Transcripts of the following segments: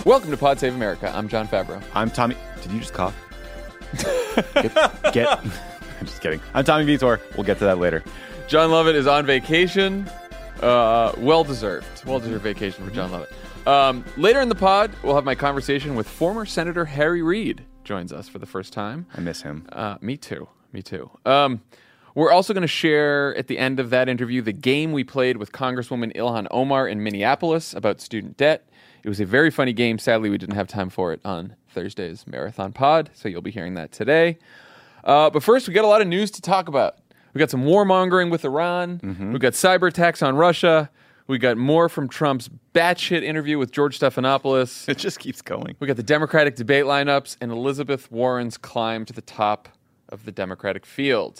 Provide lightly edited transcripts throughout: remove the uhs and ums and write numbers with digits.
Welcome to Pod Save America. I'm John Favreau. I'm Tommy. Did you just cough? I'm just kidding. I'm Tommy Vitor. We'll get to that later. John Lovett is on vacation. Well-deserved vacation for John Lovett. Later in the pod, we'll have my conversation with former Senator Harry Reid. Joins us for the first time. I miss him. Me too. We're also going to share at the end of that interview the game we played with Congresswoman Ilhan Omar in Minneapolis about student debt. It was a very funny game. Sadly, we didn't have time for it on Thursday's Marathon Pod, so you'll be hearing that today. But first, we got a lot of news to talk about. We got some warmongering with Iran. Mm-hmm. We got cyber attacks on Russia. We got more from Trump's batshit interview with George Stephanopoulos. It just keeps going. We got the Democratic debate lineups and Elizabeth Warren's climb to the top of the Democratic field.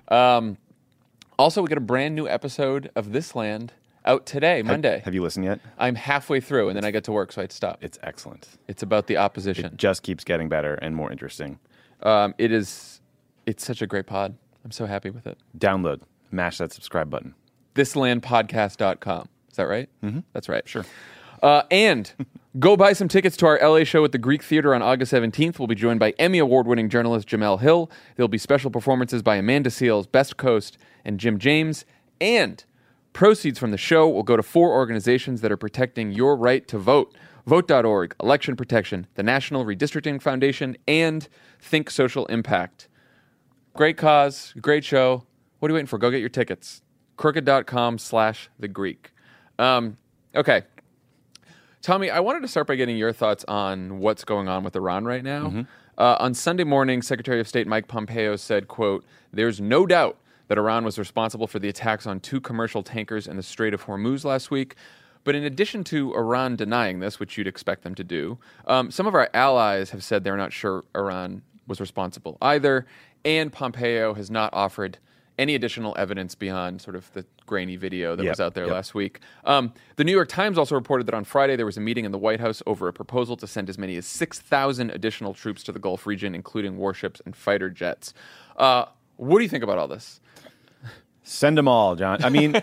Also, we got a brand new episode of This Land out today, Monday. Have you listened yet? I'm halfway through, and then I get to work, so I had to stop. It's excellent. It's about the opposition. It just keeps getting better and more interesting. It's such a great pod. I'm so happy with it. Download. Mash that subscribe button. Thislandpodcast.com. Is that right? Mm-hmm. That's right. Sure. And go buy some tickets to our LA show at the Greek Theater on August 17th. We'll be joined by Emmy Award-winning journalist Jamel Hill. There'll be special performances by Amanda Seales, Best Coast, and Jim James. And proceeds from the show will go to 4 organizations that are protecting your right to vote. Vote.org, Election Protection, the National Redistricting Foundation, and Think Social Impact. Great cause, great show. What are you waiting for? Go get your tickets. Crooked.com/thegreek. Okay. Tommy, I wanted to start by getting your thoughts on what's going on with Iran right now. Mm-hmm. On Sunday morning, Secretary of State Mike Pompeo said, quote, "There's no doubt that Iran was responsible for the attacks on 2 commercial tankers in the Strait of Hormuz last week. But in addition to Iran denying this, which you'd expect them to do, some of our allies have said they're not sure Iran was responsible either. And Pompeo has not offered any additional evidence beyond sort of the grainy video that was out there last week. The New York Times also reported that on Friday there was a meeting in the White House over a proposal to send as many as 6,000 additional troops to the Gulf region, including warships and fighter jets. What do you think about all this? Send them all, John. I mean,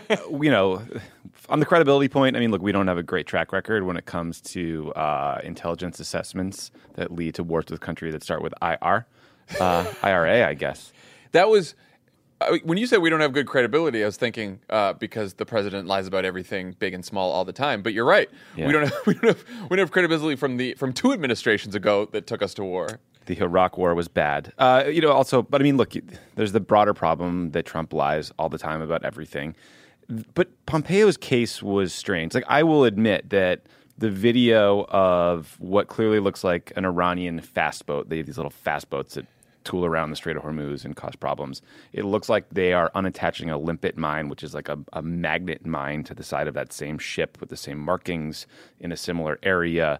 on the credibility point, I mean, look, we don't have a great track record when it comes to intelligence assessments that lead to wars with a country that start with IRA, I guess. That was... When you said we don't have good credibility, I was thinking because the president lies about everything big and small all the time. But you're right. Yeah. We don't have credibility from 2 administrations ago that took us to war. The Iraq War was bad. But I mean, look, there's the broader problem that Trump lies all the time about everything. But Pompeo's case was strange. Like, I will admit that the video of what clearly looks like an Iranian fast boat, they have these little fast boats that tool around the Strait of Hormuz and cause problems. It looks like they are unattaching a limpet mine, which is like a magnet mine to the side of that same ship with the same markings in a similar area.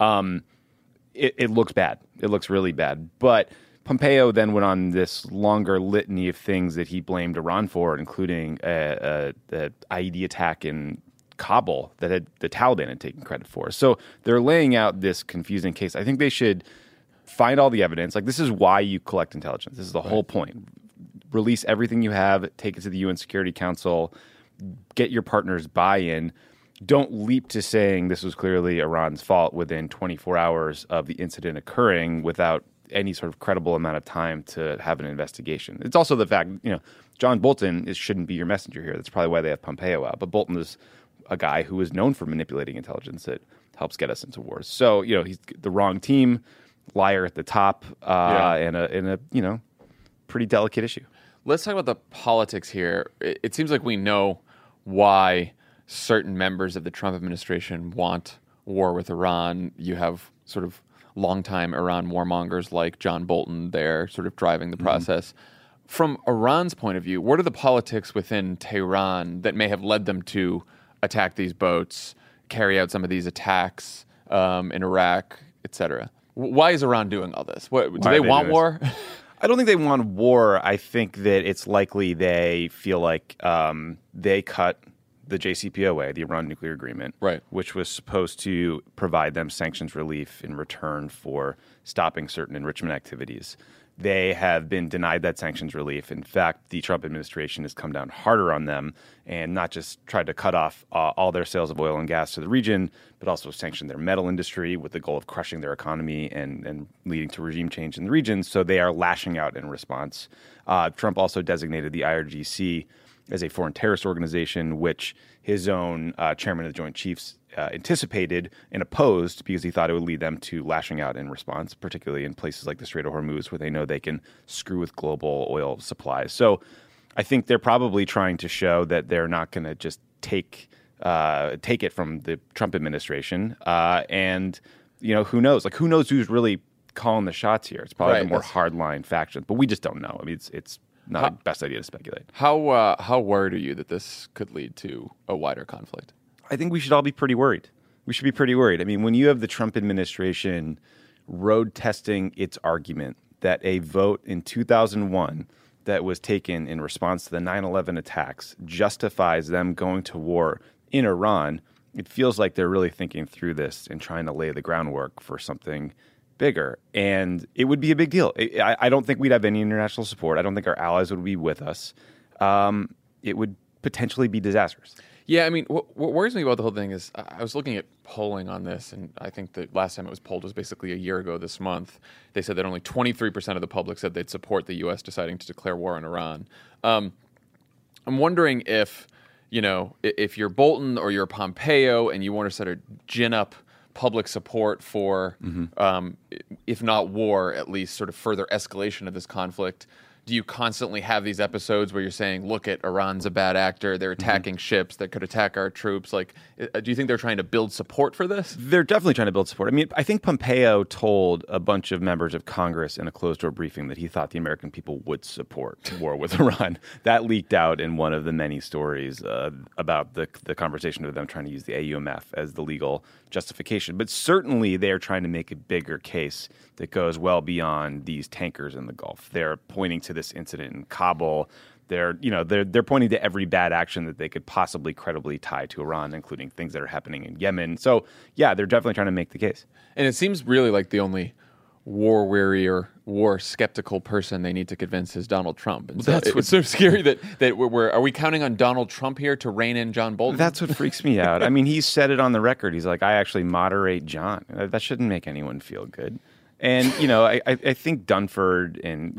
It looks bad. It looks really bad. But Pompeo then went on this longer litany of things that he blamed Iran for, including the IED attack in Kabul that the Taliban had taken credit for. So they're laying out this confusing case. I think they should find all the evidence. Like, this is why you collect intelligence. This is the whole point. Release everything you have, take it to the UN Security Council, get your partners' buy-in. Don't leap to saying this was clearly Iran's fault within 24 hours of the incident occurring without any sort of credible amount of time to have an investigation. It's also the fact, John Bolton shouldn't be your messenger here. That's probably why they have Pompeo out. But Bolton is a guy who is known for manipulating intelligence that helps get us into wars. So, he's the wrong team. Liar at the top, and a pretty delicate issue. Let's talk about the politics here. It seems like we know why certain members of the Trump administration want war with Iran. You have sort of longtime Iran warmongers like John Bolton there sort of driving the process. From Iran's point of view, what are the politics within Tehran that may have led them to attack these boats, carry out some of these attacks in Iraq, etc.? Why is Iran doing all this? Do they want war? I don't think they want war. I think that it's likely they feel like they cut the JCPOA, the Iran nuclear agreement, right, which was supposed to provide them sanctions relief in return for stopping certain enrichment activities. they have been denied that sanctions relief. In fact, the Trump administration has come down harder on them and not just tried to cut off all their sales of oil and gas to the region, but also sanctioned their metal industry with the goal of crushing their economy and leading to regime change in the region. So they are lashing out in response. Trump also designated the IRGC as a foreign terrorist organization, which his own chairman of the Joint Chiefs anticipated and opposed because he thought it would lead them to lashing out in response, particularly in places like the Strait of Hormuz, where they know they can screw with global oil supplies. So I think they're probably trying to show that they're not going to just take it from the Trump administration. And, who knows? Like, who knows who's really calling the shots here? It's probably the more hardline faction, but we just don't know. I mean, it's not the best idea to speculate. How worried are you that this could lead to a wider conflict? I think we should all be pretty worried. We should be pretty worried. I mean, when you have the Trump administration road testing its argument that a vote in 2001 that was taken in response to the 9/11 attacks justifies them going to war in Iran, it feels like they're really thinking through this and trying to lay the groundwork for something bigger. And it would be a big deal. I don't think we'd have any international support. I don't think our allies would be with us. It would potentially be disastrous. Yeah, I mean, what worries me about the whole thing is I was looking at polling on this, and I think the last time it was polled was basically a year ago this month. They said that only 23% of the public said they'd support the U.S. deciding to declare war on Iran. I'm wondering if you're Bolton or you're Pompeo and you want to sort of gin up public support for, if not war, at least sort of further escalation of this conflict. Do you constantly have these episodes where you're saying, look at Iran's a bad actor, they're attacking ships that could attack our troops? Like, do you think they're trying to build support for this? They're definitely trying to build support. I mean, I think Pompeo told a bunch of members of Congress in a closed-door briefing that he thought the American people would support war with Iran. That leaked out in one of the many stories about the conversation of them trying to use the AUMF as the legal justification. But certainly they're trying to make a bigger case that goes well beyond these tankers in the Gulf. They're pointing to this incident in Kabul. They're pointing to every bad action that they could possibly credibly tie to Iran, including things that are happening in Yemen. So, yeah, they're definitely trying to make the case. And it seems really like the only war-weary or war-skeptical person they need to convince is Donald Trump. And so it's so scary that are we counting on Donald Trump here to rein in John Bolton? That's what freaks me out. I mean, he said it on the record. He's like, I actually moderate John. That shouldn't make anyone feel good. And, I think Dunford and,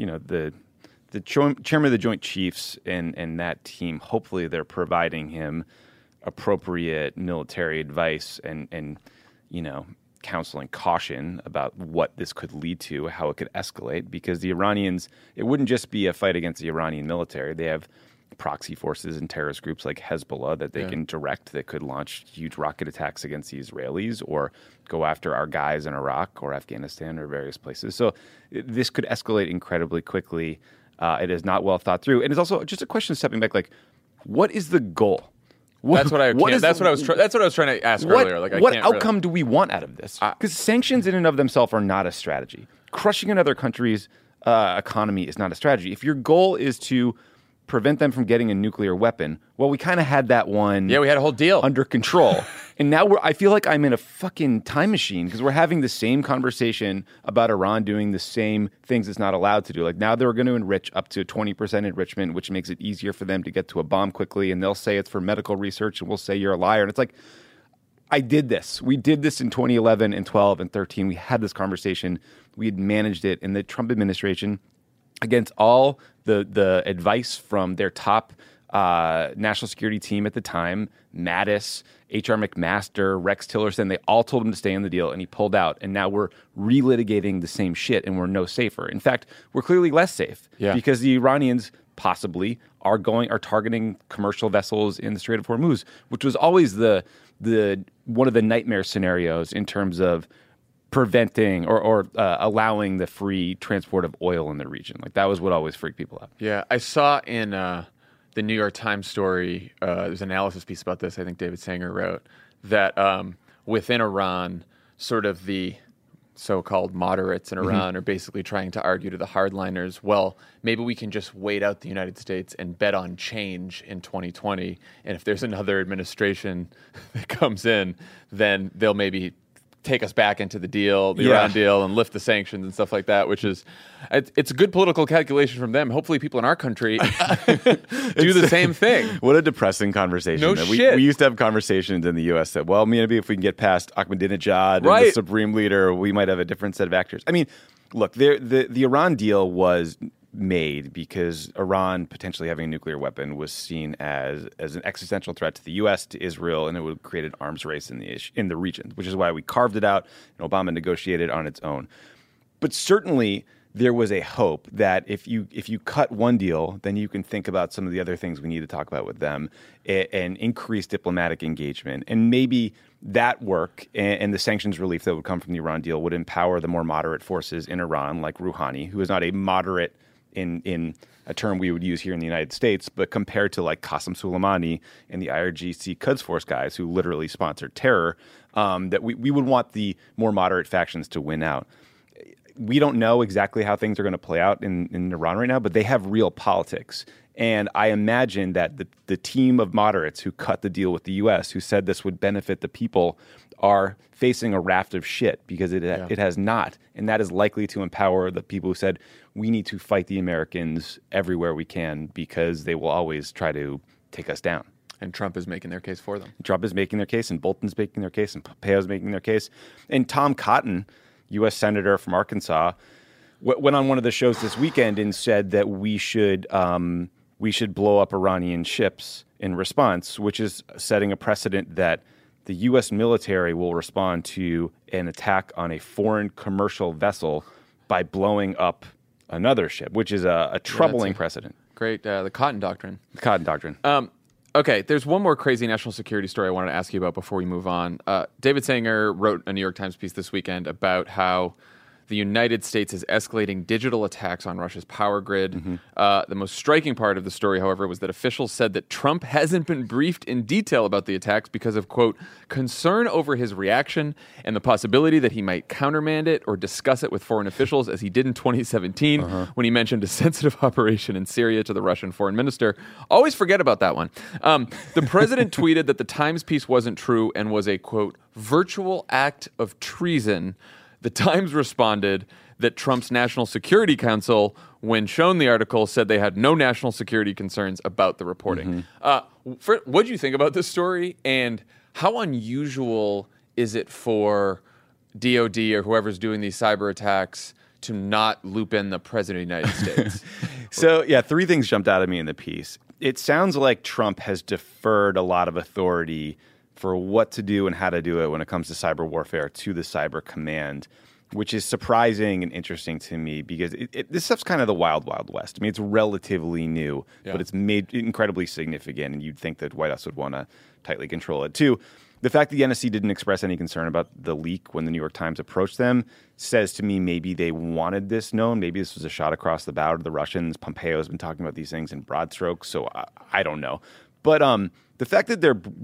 the chairman of the Joint Chiefs and that team, hopefully they're providing him appropriate military advice and counseling caution about what this could lead to, how it could escalate, because the Iranians, it wouldn't just be a fight against the Iranian military. They have proxy forces and terrorist groups like Hezbollah that they can direct that could launch huge rocket attacks against the Israelis or go after our guys in Iraq or Afghanistan or various places. So this could escalate incredibly quickly. It is not well thought through. And it's also just a question of stepping back, like, what is the goal? That's what I was trying to ask earlier. Like, what outcome do we want out of this? Because sanctions in and of themselves are not a strategy. Crushing another country's economy is not a strategy. If your goal is to prevent them from getting a nuclear weapon, well, we kind of had that one. Yeah, we had a whole deal under control. And now I feel like I'm in a fucking time machine because we're having the same conversation about Iran doing the same things it's not allowed to do. Like, now they're going to enrich up to 20% enrichment, which makes it easier for them to get to a bomb quickly. And they'll say it's for medical research, and we'll say you're a liar. And it's like, I did this. We did this in 2011 and 12 and 13. We had this conversation. We had managed it. And the Trump administration, against all the advice from their top national security team at the time, Mattis, H.R. McMaster, Rex Tillerson, they all told him to stay in the deal, and he pulled out. And now we're relitigating the same shit, and we're no safer. In fact, we're clearly less safe because the Iranians possibly are targeting commercial vessels in the Strait of Hormuz, which was always the one of the nightmare scenarios in terms of preventing or allowing the free transport of oil in the region. Like, that was what always freaked people out. Yeah, I saw in the New York Times story, there's an analysis piece about this, I think David Sanger wrote, that within Iran, sort of the so-called moderates in Iran are basically trying to argue to the hardliners, well, maybe we can just wait out the United States and bet on change in 2020. And if there's another administration that comes in, then they'll maybe take us back into the deal, the Iran deal, and lift the sanctions and stuff like that, which is, it's a good political calculation from them. Hopefully people in our country do the same thing. What a depressing conversation. No shit. We used to have conversations in the U.S. that, well, maybe if we can get past Ahmadinejad and the Supreme Leader, we might have a different set of actors. I mean, look, the Iran deal was made because Iran potentially having a nuclear weapon was seen as an existential threat to the U.S., to Israel, and it would create an arms race in the region, which is why we carved it out and Obama negotiated on its own. But certainly there was a hope that if you cut one deal, then you can think about some of the other things we need to talk about with them and increase diplomatic engagement. And maybe that work and the sanctions relief that would come from the Iran deal would empower the more moderate forces in Iran, like Rouhani, who is not a moderate in a term we would use here in the United States, but compared to like Qasem Soleimani and the IRGC Quds Force guys who literally sponsored terror, that we would want the more moderate factions to win out. We don't know exactly how things are going to play out in Iran right now, but they have real politics. And I imagine that the team of moderates who cut the deal with the U.S., who said this would benefit the people, are facing a raft of shit because it has not. And that is likely to empower the people who said, we need to fight the Americans everywhere we can because they will always try to take us down. And Trump is making their case for them. Trump is making their case, and Bolton's making their case, and Pompeo's making their case. And Tom Cotton, U.S. Senator from Arkansas, went on one of the shows this weekend and said that we should blow up Iranian ships in response, which is setting a precedent that the U.S. military will respond to an attack on a foreign commercial vessel by blowing up another ship, which is a troubling precedent. Great. The Cotton Doctrine. The Cotton Doctrine. Okay, there's one more crazy national security story I wanted to ask you about before we move on. David Sanger wrote a New York Times piece this weekend about how the United States is escalating digital attacks on Russia's power grid. Mm-hmm. The most striking part of the story, however, was that officials said that Trump hasn't been briefed in detail about the attacks because of, quote, concern over his reaction and the possibility that he might countermand it or discuss it with foreign officials, as he did in 2017 when he mentioned a sensitive operation in Syria to the Russian foreign minister. Always forget about that one. The president tweeted that the Times piece wasn't true and was a, quote, virtual act of treason. The Times responded that Trump's National Security Council, when shown the article, said they had no national security concerns about the reporting. What do you think about this story, and how unusual is it for DOD or whoever's doing these cyber attacks to not loop in the President of the United States? So, yeah, three things jumped out at me in the piece. It sounds like Trump has deferred a lot of authority for what to do and how to do it when it comes to cyber warfare to the Cyber Command, which is surprising and interesting to me because this stuff's kind of the wild, wild west. I mean, it's relatively new, but it's made incredibly significant, and you'd think that White House would want to tightly control it. Two, the fact that the NSC didn't express any concern about the leak when the New York Times approached them says to me maybe they wanted this known. Maybe this was a shot across the bow to the Russians. Pompeo's been talking about these things in broad strokes, so I don't know. But the fact that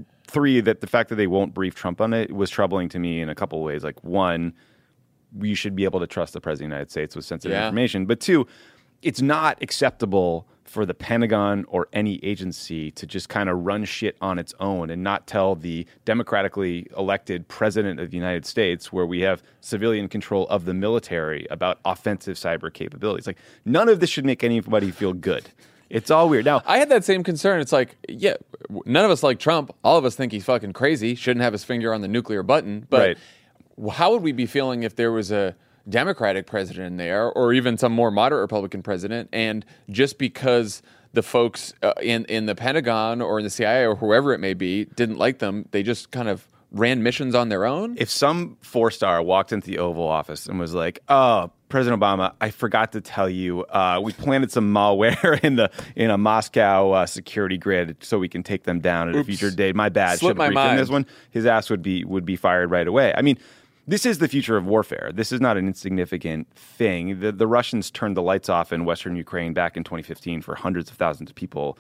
the fact that they won't brief Trump on it was troubling to me in a couple of ways. Like, one, we should be able to trust the President of the United States with sensitive information. But two, it's not acceptable for the Pentagon or any agency to just kind of run shit on its own and not tell the democratically elected President of the United States, where we have civilian control of the military, about offensive cyber capabilities. Like, none of this should make anybody feel good. It's all weird. Now, I had that same concern. It's like, yeah, none of us like Trump. All of us think he's fucking crazy. Shouldn't have his finger on the nuclear button. But how would we be feeling if there was a Democratic president in there, or even some more moderate Republican president, and just because the folks in the Pentagon or in the CIA or whoever it may be didn't like them, they just kind of ran missions on their own? If some four-star walked into the Oval Office and was like, "Oh, President Obama, I forgot to tell you, we planted some malware in a Moscow security grid so we can take them down at a future date. My bad. Slipped my mind. This one, his ass would be fired right away. I mean, this is the future of warfare. This is not an insignificant thing. The Russians turned the lights off in Western Ukraine back in 2015 for hundreds of thousands of people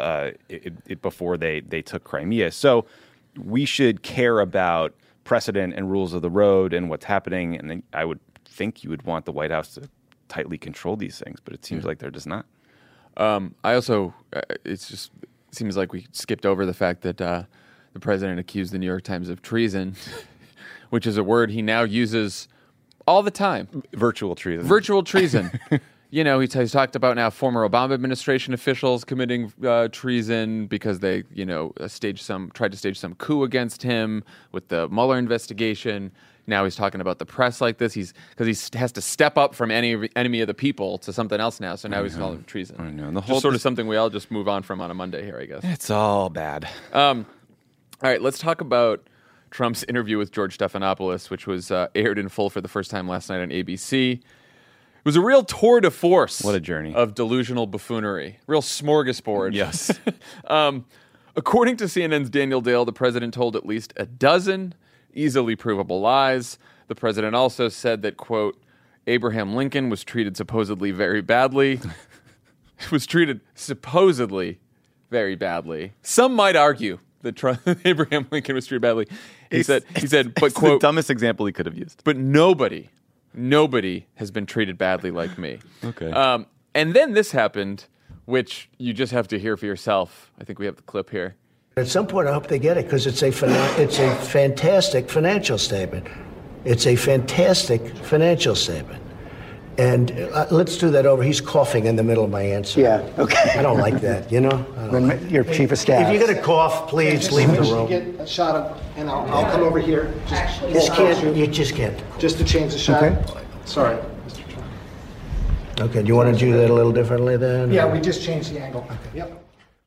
before they took Crimea. So we should care about precedent and rules of the road and what's happening. And then I would think you would want the White House to tightly control these things, but it seems like they're just not. I also, it seems like we skipped over the fact that the president accused the New York Times of treason which is a word he now uses all the time. Virtual treason. Virtual treason. He's talked about now former Obama administration officials committing treason because they, tried to stage some coup against him with the Mueller investigation. Now he's talking about the press like this. Because he has to step up from enemy of the people to something else now. So now he's calling it treason. I know. Just sort of something we all just move on from on a Monday here, I guess. It's all bad. All right, let's talk about Trump's interview with George Stephanopoulos, which was aired in full for the first time last night on ABC. It was a real tour de force. What a journey. Of delusional buffoonery. Real smorgasbord. Yes. According to CNN's Daniel Dale, the president told at least a dozen easily provable lies. The president also said that, quote, Abraham Lincoln was treated supposedly very badly. Was treated supposedly very badly. Some might argue that Abraham Lincoln was treated badly. He said, but, quote, the dumbest example he could have used. But nobody has been treated badly like me. Okay. And then this happened, which you just have to hear for yourself. I think we have the clip here. At some point, I hope they get it because it's a fantastic financial statement. It's a fantastic financial statement. And let's do that over. He's coughing in the middle of my answer. Yeah, okay. I don't like that, Your chief of staff. If you're going to cough, please leave the room. Get a shot of, and I'll come over here. You just can't. Just to change the shot. Okay. Sorry, Mr. Trump. Okay, do you want to do that a little differently then? Yeah, we just changed the angle. Okay. Yep.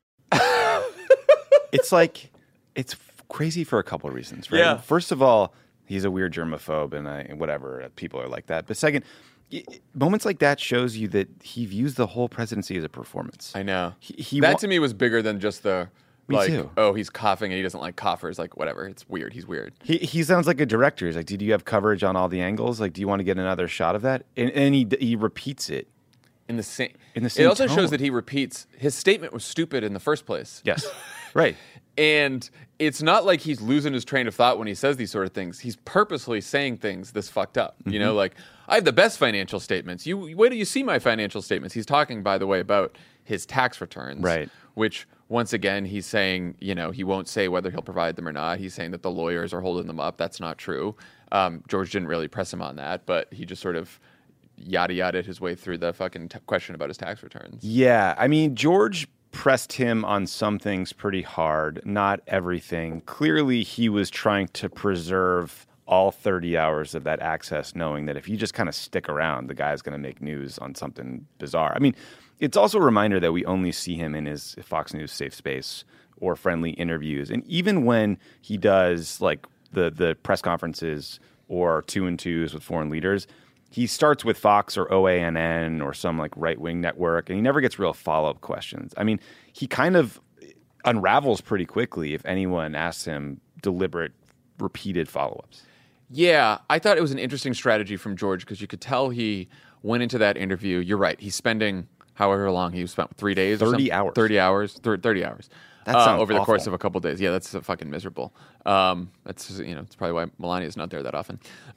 It's crazy for a couple of reasons, right? Yeah. First of all, he's a weird germaphobe, and whatever, people are like that. But second, moments like that shows you that he views the whole presidency as a performance. I know. That to me was bigger than just the, too. oh, he's coughing and he doesn't like coughers. Like, whatever. It's weird. He's weird. He sounds like a director. He's like, do you have coverage on all the angles? Like, do you want to get another shot of that? And he repeats it. In the same It also tone. shows that he repeats, his statement was stupid in the first place. Yes. Right. And it's not like he's losing his train of thought when he says these sort of things. He's purposely saying things this fucked up. Mm-hmm. Like, I have the best financial statements. Wait till you see my financial statements. He's talking, by the way, about his tax returns. Right. Which, once again, he's saying, he won't say whether he'll provide them or not. He's saying that the lawyers are holding them up. That's not true. George didn't really press him on that, but he just sort of yada his way through the fucking question about his tax returns. Yeah. I mean, George pressed him on some things pretty hard, not everything. Clearly, he was trying to preserve all 30 hours of that access, knowing that if you just kind of stick around, the guy's going to make news on something bizarre. I mean, it's also a reminder that we only see him in his Fox News safe space or friendly interviews. And even when he does like the press conferences or 2 and 2s with foreign leaders, he starts with Fox or OANN or some like right-wing network, and he never gets real follow-up questions. I mean, he kind of unravels pretty quickly if anyone asks him deliberate, repeated follow-ups. Yeah, I thought it was an interesting strategy from George because you could tell he went into that interview. You're right. He's spending however long he spent, 3 days 30 hours. 30 hours. 30 hours. That sounds over the course awful. of a couple of days. Yeah, that's fucking miserable. That's it's probably why Melania's not there that often.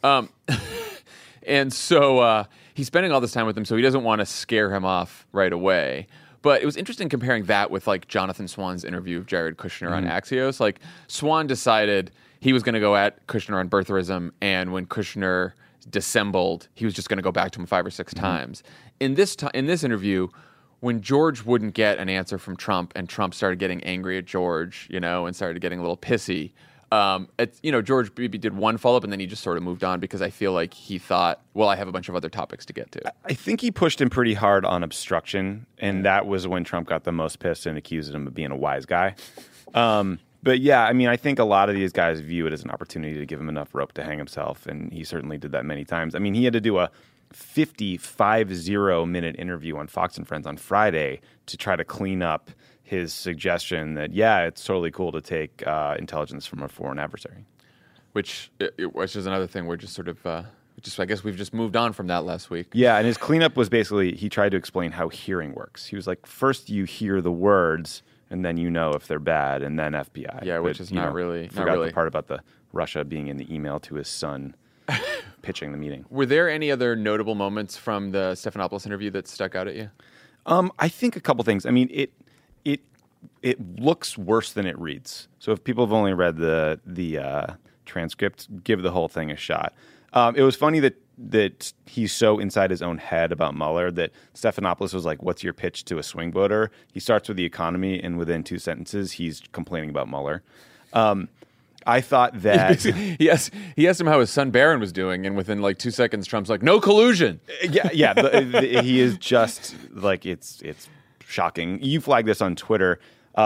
And so he's spending all this time with him, so he doesn't want to scare him off right away. But it was interesting comparing that with like Jonathan Swan's interview of Jared Kushner on Axios. Like Swan decided he was going to go at Kushner on birtherism, and when Kushner dissembled, he was just going to go back to him 5 or 6 times. In this interview, when George wouldn't get an answer from Trump, and Trump started getting angry at George, and started getting a little pissy. George maybe did one follow-up and then he just sort of moved on because I feel like he thought, well, I have a bunch of other topics to get to. I think he pushed him pretty hard on obstruction, and that was when Trump got the most pissed and accused him of being a wise guy. But yeah, I mean, I think a lot of these guys view it as an opportunity to give him enough rope to hang himself, and he certainly did that many times. I mean, he had to do a 50-minute interview on Fox and Friends on Friday to try to clean up his suggestion that, yeah, it's totally cool to take intelligence from a foreign adversary. Which is another thing we're just sort of, I guess we've just moved on from that last week. Yeah, and his cleanup was basically, he tried to explain how hearing works. He was like, first you hear the words, and then you know if they're bad, and then FBI. Yeah, which is not really. Forgot the part about the Russia being in the email to his son pitching the meeting. Were there any other notable moments from the Stephanopoulos interview that stuck out at you? I think a couple things. I mean, it looks worse than it reads. So if people have only read the transcript, give the whole thing a shot. It was funny that he's so inside his own head about Mueller that Stephanopoulos was like, "What's your pitch to a swing voter?" He starts with the economy, and within 2 sentences, he's complaining about Mueller. I thought that he asked him how his son Barron was doing, and within like 2 seconds, Trump's like, "No collusion." He is just like it's shocking. You flagged this on Twitter.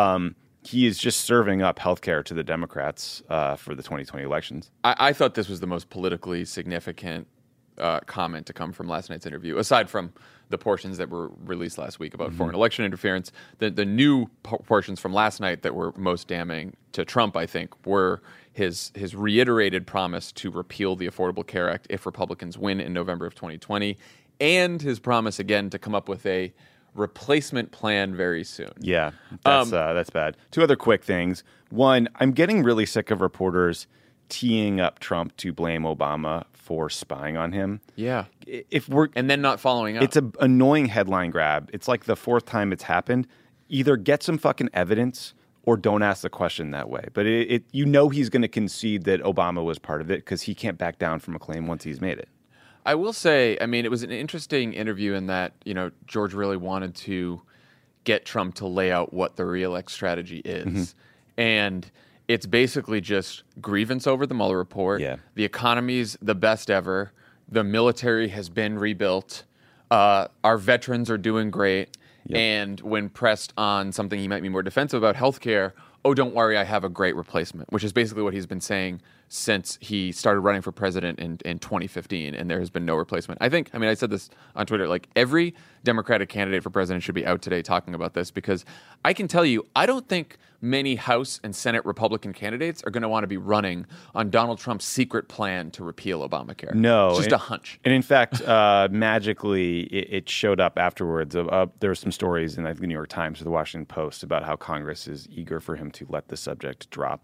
He is just serving up healthcare to the Democrats for the 2020 elections. I thought this was the most politically significant comment to come from last night's interview, aside from the portions that were released last week about foreign election interference. The new portions from last night that were most damning to Trump, I think, were his reiterated promise to repeal the Affordable Care Act if Republicans win in November of 2020, and his promise again to come up with a replacement plan very soon. Yeah, that's bad. 2 other quick things. One, I'm getting really sick of reporters teeing up Trump to blame Obama for spying on him. Yeah. And then not following up. It's an annoying headline grab. It's like the 4th time it's happened. Either get some fucking evidence or don't ask the question that way. But he's going to concede that Obama was part of it because he can't back down from a claim once he's made it. I will say, I mean, it was an interesting interview in that, George really wanted to get Trump to lay out what the reelect strategy is. Mm-hmm. And it's basically just grievance over the Mueller report. Yeah. The economy's the best ever. The military has been rebuilt. Our veterans are doing great. Yep. And when pressed on something he might be more defensive about, healthcare, oh, don't worry, I have a great replacement, which is basically what he's been saying since he started running for president in 2015, and there has been no replacement. I said this on Twitter, like every Democratic candidate for president should be out today talking about this, because I can tell you, I don't think many House and Senate Republican candidates are going to want to be running on Donald Trump's secret plan to repeal Obamacare. No. It's just a hunch. And in fact, magically, it showed up afterwards. There were some stories in the New York Times or the Washington Post about how Congress is eager for him to let the subject drop.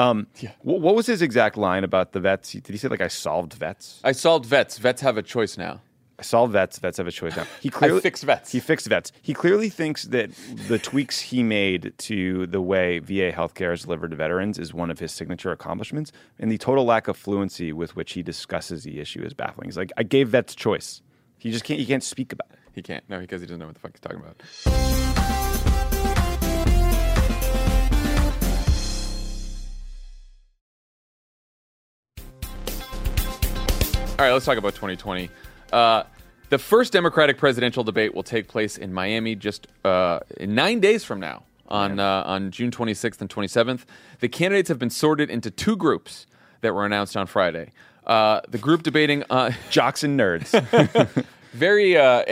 What was his exact line about the vets? Did he say, like, I solved vets? I solved vets. Vets have a choice now. I solved vets. Vets have a choice now. I fixed vets. He fixed vets. He clearly thinks that the tweaks he made to the way VA healthcare is delivered to veterans is one of his signature accomplishments, and the total lack of fluency with which he discusses the issue is baffling. He's like, I gave vets choice. He just can't. He can't speak about it. He can't. No, because he doesn't know what the fuck he's talking about. All right, let's talk about 2020. The first Democratic presidential debate will take place in Miami just in 9 days from now, on June 26th and 27th. The candidates have been sorted into 2 groups that were announced on Friday. The group debating jocks and nerds. Very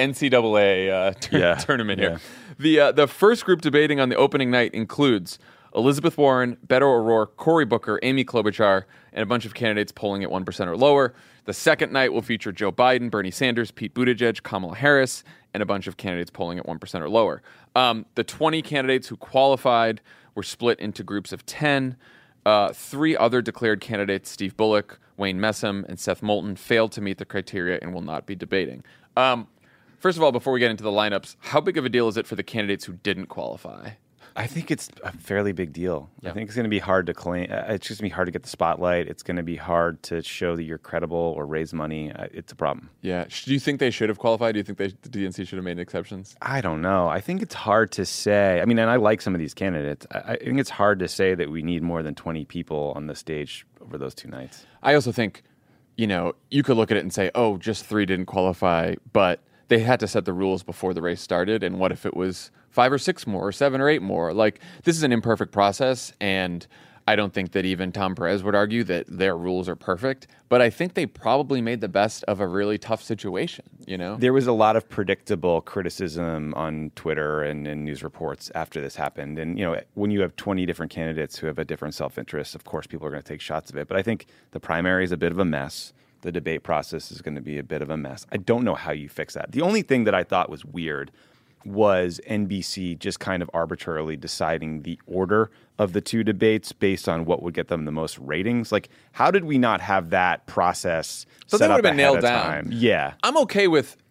NCAA tournament here. The first group debating on the opening night includes Elizabeth Warren, Beto O'Rourke, Cory Booker, Amy Klobuchar, and a bunch of candidates polling at 1% or lower. The second night will feature Joe Biden, Bernie Sanders, Pete Buttigieg, Kamala Harris, and a bunch of candidates polling at 1% or lower. The 20 candidates who qualified were split into groups of 10. 3 other declared candidates, Steve Bullock, Wayne Messam, and Seth Moulton, failed to meet the criteria and will not be debating. First of all, before we get into the lineups, how big of a deal is it for the candidates who didn't qualify? I think it's a fairly big deal. Yeah. I think it's going to be hard to claim. It's just going to be hard to get the spotlight. It's going to be hard to show that you're credible or raise money. It's a problem. Yeah. Do you think they should have qualified? Do you think the DNC should have made exceptions? I don't know. I think it's hard to say. I mean, and I like some of these candidates. I think it's hard to say that we need more than 20 people on the stage over those 2 nights. I also think, you could look at it and say, oh, just 3 didn't qualify, but they had to set the rules before the race started. And what if it was 5 or 6 more, or 7 or 8 more? Like, this is an imperfect process, and I don't think that even Tom Perez would argue that their rules are perfect. But I think they probably made the best of a really tough situation, There was a lot of predictable criticism on Twitter and in news reports after this happened. And, when you have 20 different candidates who have a different self-interest, of course, people are going to take shots of it. But I think the primary is a bit of a mess. The debate process is going to be a bit of a mess. I don't know how you fix that. The only thing that I thought was weird was NBC just kind of arbitrarily deciding the order of the 2 debates based on what would get them the most ratings. Like, how did we not have that process set up ahead of time? Yeah. I'm okay with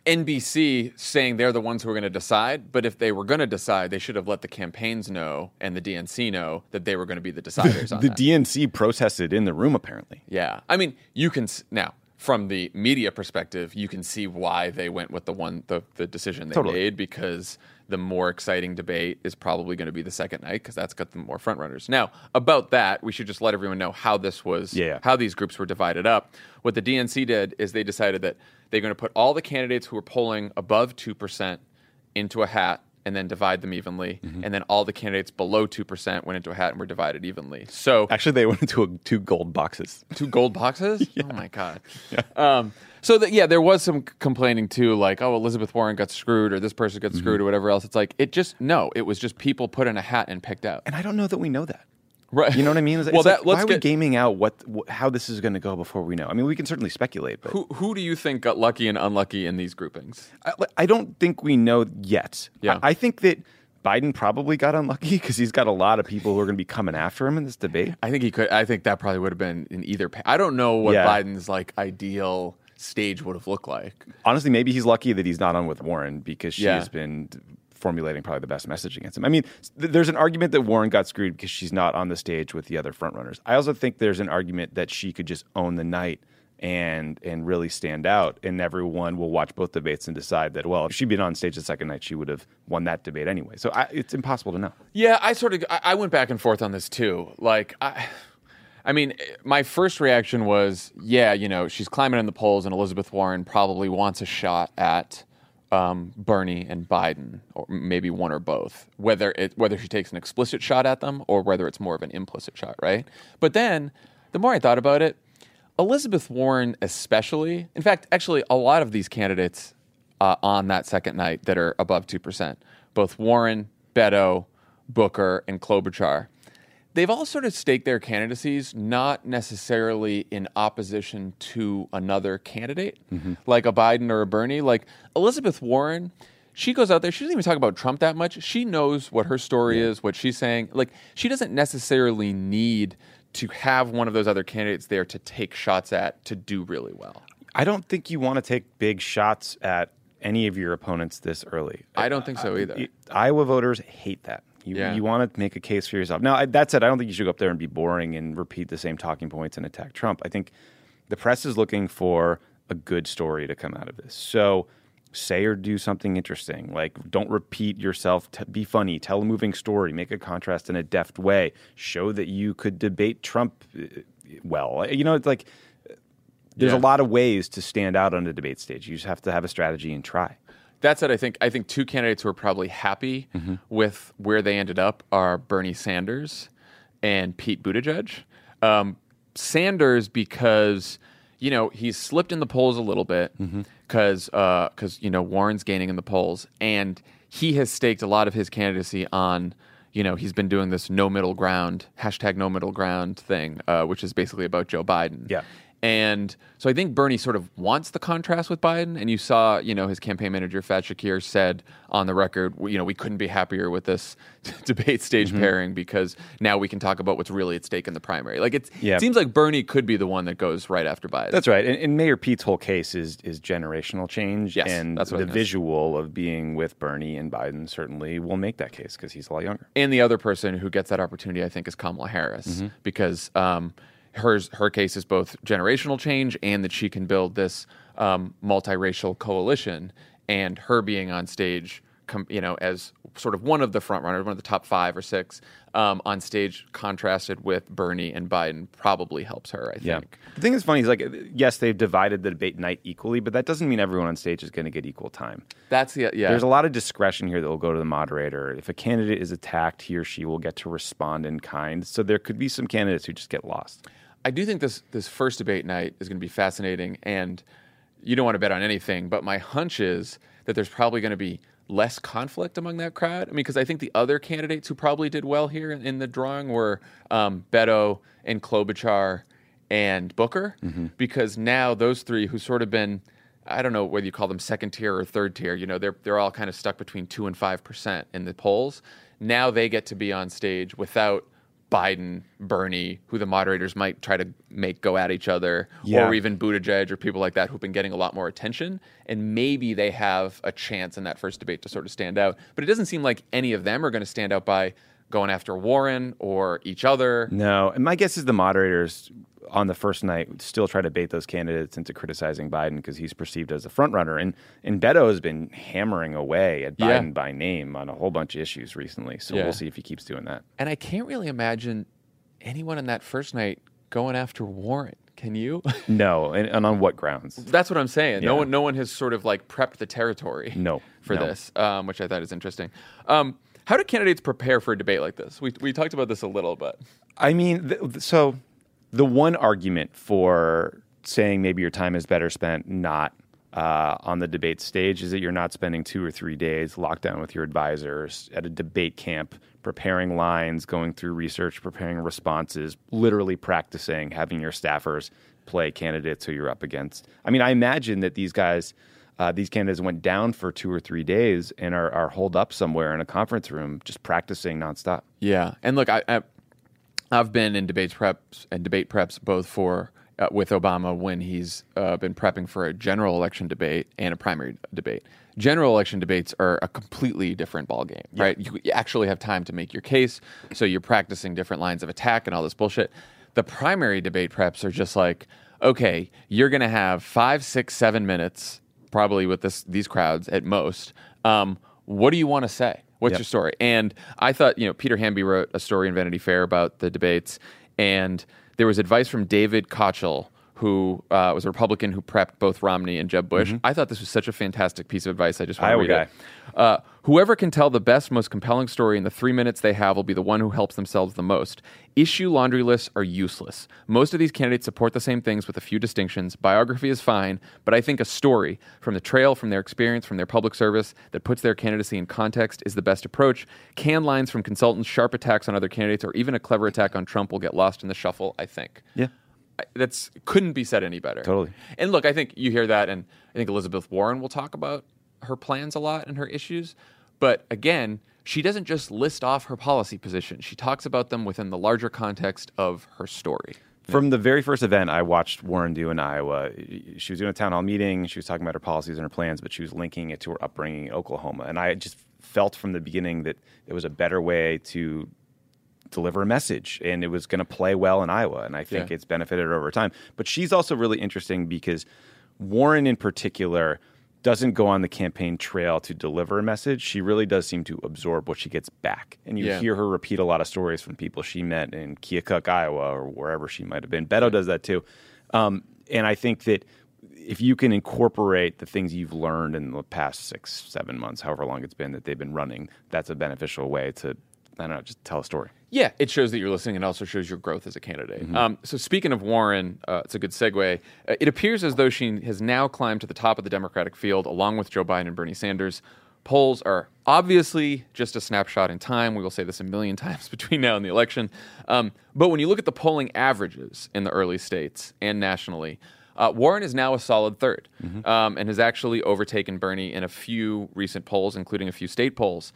NBC saying they're the ones who are going to decide, but if they were going to decide, they should have let the campaigns know and the DNC know that they were going to be the deciders on The that. DNC protested in the room, apparently. Yeah. I mean, you can now from the media perspective, you can see why they went with the decision they made, because the more exciting debate is probably going to be the second night, because that's got the more front runners. Now, about that, we should just let everyone know how this was, how these groups were divided up. What the DNC did is they decided that they're going to put all the candidates who were polling above 2% into a hat and then divide them evenly. And then all the candidates below 2% went into a hat and were divided evenly. So actually, they went into 2 gold boxes. 2 gold boxes? Oh, my God. There was some complaining, too, like, oh, Elizabeth Warren got screwed or this person got screwed or whatever else. It's like, it was just people put in a hat and picked out. And I don't know that we know that. Right. You know what I mean? Well, why are we gaming out how this is going to go before we know? I mean, we can certainly speculate. But who do you think got lucky and unlucky in these groupings? I don't think we know yet. Yeah. I think that Biden probably got unlucky because he's got a lot of people who are going to be coming after him in this debate. I think he could. I think that probably would have been in either. I don't know what Biden's ideal stage would have looked like. Honestly, maybe he's lucky that he's not on with Warren because she has been formulating probably the best message against him. I mean, there's an argument that Warren got screwed because she's not on the stage with the other frontrunners. I also think there's an argument that she could just own the night and really stand out, and everyone will watch both debates and decide that, well, if she'd been on stage the second night, she would have won that debate anyway. So it's impossible to know. Yeah, I went back and forth on this too. I mean, my first reaction was, she's climbing in the polls, and Elizabeth Warren probably wants a shot at Bernie and Biden, or maybe one or both, whether she takes an explicit shot at them or whether it's more of an implicit shot, right? But then, the more I thought about it, Elizabeth Warren especially, in fact, actually a lot of these candidates on that second night that are above 2%, both Warren, Beto, Booker, and Klobuchar, they've all sort of staked their candidacies not necessarily in opposition to another candidate, like a Biden or a Bernie. Like Elizabeth Warren, she goes out there, she doesn't even talk about Trump that much. She knows what her story is, what she's saying. Like, she doesn't necessarily need to have one of those other candidates there to take shots at to do really well. I don't think you want to take big shots at any of your opponents this early. I don't think so either. Iowa voters hate that. You want to make a case for yourself. Now, that said, I don't think you should go up there and be boring and repeat the same talking points and attack Trump. I think the press is looking for a good story to come out of this. So say or do something interesting. Like, don't repeat yourself. Be funny. Tell a moving story. Make a contrast in a deft way. Show that you could debate Trump well. It's like there's a lot of ways to stand out on the debate stage. You just have to have a strategy and try. That said, I think 2 candidates who are probably happy with where they ended up are Bernie Sanders and Pete Buttigieg. Sanders because, he's slipped in the polls a little bit because Warren's gaining in the polls, and he has staked a lot of his candidacy on, he's been doing this no middle ground, #NoMiddleGround thing, which is basically about Joe Biden. Yeah. And so I think Bernie sort of wants the contrast with Biden. And you saw, his campaign manager, Fat Shakir, said on the record, we couldn't be happier with this debate stage pairing because now we can talk about what's really at stake in the primary. Like, it seems like Bernie could be the one that goes right after Biden. That's right. And Mayor Pete's whole case is generational change. Yes, and that's what the visual of being with Bernie and Biden certainly will make that case because he's a lot younger. And the other person who gets that opportunity, I think, is Kamala Harris because her case is both generational change and that she can build this multiracial coalition, and her being on stage, as sort of one of the front runners, one of the top 5 or 6 on stage, contrasted with Bernie and Biden, probably helps her, I think. Yeah. The thing that's funny is, yes, they've divided the debate night equally, but that doesn't mean everyone on stage is going to get equal time. There's a lot of discretion here that will go to the moderator. If a candidate is attacked, he or she will get to respond in kind. So there could be some candidates who just get lost. I do think this first debate night is going to be fascinating, and you don't want to bet on anything, but my hunch is that there's probably going to be less conflict among that crowd. I mean, because I think the other candidates who probably did well here in the drawing were Beto and Klobuchar and Booker, because now those 3 who sort of been, I don't know whether you call them second tier or third tier, they're all kind of stuck between 2 and 5% in the polls. Now they get to be on stage without Biden, Bernie, who the moderators might try to make go at each other, Yeah. or even Buttigieg or people like that who've been getting a lot more attention. And maybe they have a chance in that first debate to sort of stand out. But it doesn't seem like any of them are going to stand out by going after Warren or each other. No, and my guess is the moderators on the first night would still try to bait those candidates into criticizing Biden because he's perceived as a front runner. And Beto has been hammering away at Biden by name on a whole bunch of issues recently. So we'll see if he keeps doing that. And I can't really imagine anyone on that first night going after Warren. Can you? No, and on what grounds? That's what I'm saying. Yeah. No one has sort of like prepped the territory for this, which I thought is interesting. How do candidates prepare for a debate like this? We talked about this a little, but I mean, so the one argument for saying maybe your time is better spent not on the debate stage is that you're not spending 2 or 3 days locked down with your advisors at a debate camp, preparing lines, going through research, preparing responses, literally practicing, having your staffers play candidates who you're up against. I mean, I imagine that these guys, these candidates went down for 2 or 3 days and are holed up somewhere in a conference room just practicing nonstop. yeah. And look, I've been in debate preps both for with Obama when he's been prepping for a general election debate and a primary debate. General election debates are a completely different ballgame, right? You actually have time to make your case, so you're practicing different lines of attack and all this bullshit. The primary debate preps are just like, okay, you're going to have 5, 6, 7 minutes, probably with these crowds at most. What do you want to say? What's your story? And I thought, Peter Hamby wrote a story in Vanity Fair about the debates, and there was advice from David Kochel, who was a Republican who prepped both Romney and Jeb Bush. I thought this was such a fantastic piece of advice. I just want to read it. Whoever can tell the best, most compelling story in the 3 minutes they have will be the one who helps themselves the most. Issue laundry lists are useless. Most of these candidates support the same things with a few distinctions. Biography is fine, but I think a story from the trail, from their experience, from their public service that puts their candidacy in context is the best approach. Canned lines from consultants, sharp attacks on other candidates, or even a clever attack on Trump will get lost in the shuffle, I think. Yeah. That's couldn't be said any better. Totally. And look, I think you hear that, and I think Elizabeth Warren will talk about her plans a lot and her issues. But again, she doesn't just list off her policy positions. She talks about them within the larger context of her story. From the very first event I watched Warren do in Iowa, she was doing a town hall meeting. She was talking about her policies and her plans, but she was linking it to her upbringing in Oklahoma. And I just felt from the beginning that there was a better way to deliver a message, and it was going to play well in Iowa. And I think it's benefited her over time. But she's also really interesting because Warren in particular doesn't go on the campaign trail to deliver a message. She really does seem to absorb what she gets back. And you hear her repeat a lot of stories from people she met in Keokuk, Iowa, or wherever she might have been. Beto does that too. And I think that if you can incorporate the things you've learned in the past 6, 7 months, however long it's been that they've been running, that's a beneficial way to, I don't know, just tell a story. Yeah, it shows that you're listening and also shows your growth as a candidate. So speaking of Warren, it's a good segue. It appears as though she has now climbed to the top of the Democratic field along with Joe Biden and Bernie Sanders. Polls are obviously just a snapshot in time. We will say this a million times between now and the election. But when you look at the polling averages in the early states and nationally, Warren is now a solid third and has actually overtaken Bernie in a few recent polls, including a few state polls.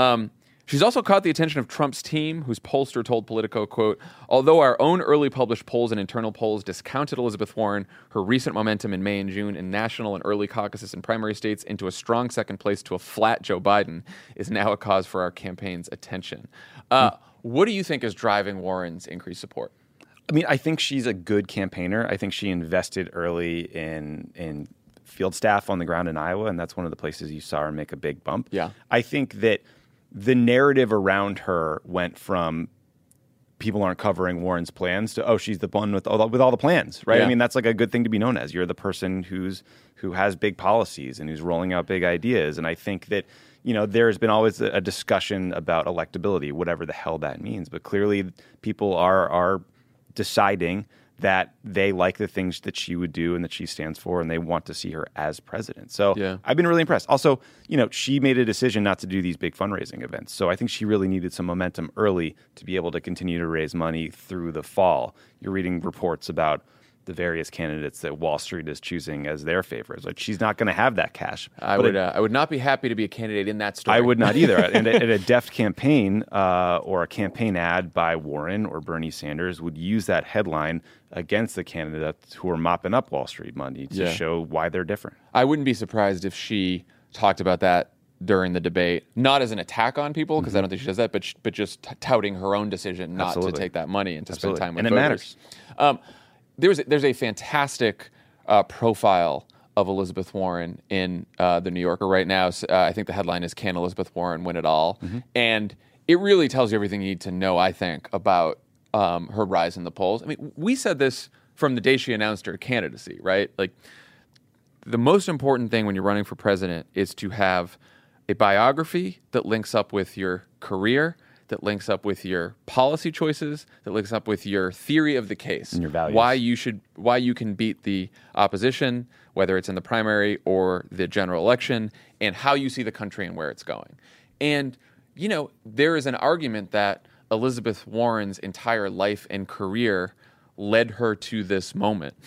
She's also caught the attention of Trump's team, whose pollster told Politico, quote, although our own early published polls and internal polls discounted Elizabeth Warren, her recent momentum in May and June in national and early caucuses and primary states into a strong second place to a flat Joe Biden is now a cause for our campaign's attention. What do you think is driving Warren's increased support? I mean, I think she's a good campaigner. I think she invested early in field staff on the ground in Iowa, and that's one of the places you saw her make a big bump. Yeah. I think that the narrative around her went from people aren't covering Warren's plans to, oh, she's the one with all the plans, right? Yeah. I mean, that's like a good thing to be known as. You're the person who has big policies and who's rolling out big ideas. And I think that, there's been always a discussion about electability, whatever the hell that means. But clearly people are deciding that they like the things that she would do and that she stands for, and they want to see her as president. So I've been really impressed. Also, she made a decision not to do these big fundraising events. So I think she really needed some momentum early to be able to continue to raise money through the fall. You're reading reports about the various candidates that Wall Street is choosing as their favorites. Like, she's not going to have that cash. I would not be happy to be a candidate in that story. I would not either. And a deft campaign or a campaign ad by Warren or Bernie Sanders would use that headline against the candidates who are mopping up Wall Street money to show why they're different. I wouldn't be surprised if she talked about that during the debate, not as an attack on people, because I don't think she does that, but just touting her own decision not to take that money and to spend time with voters. And it matters. There's a fantastic profile of Elizabeth Warren in the New Yorker right now. I think the headline is "Can Elizabeth Warren Win It All?" And it really tells you everything you need to know, I think, about her rise in the polls. I mean, we said this from the day she announced her candidacy, right? Like, the most important thing when you're running for president is to have a biography that links up with your career, that links up with your policy choices, that links up with your theory of the case, and your values. Why you can beat the opposition, whether it's in the primary or the general election, and how you see the country and where it's going. And, you know, there is an argument that Elizabeth Warren's entire life and career led her to this moment.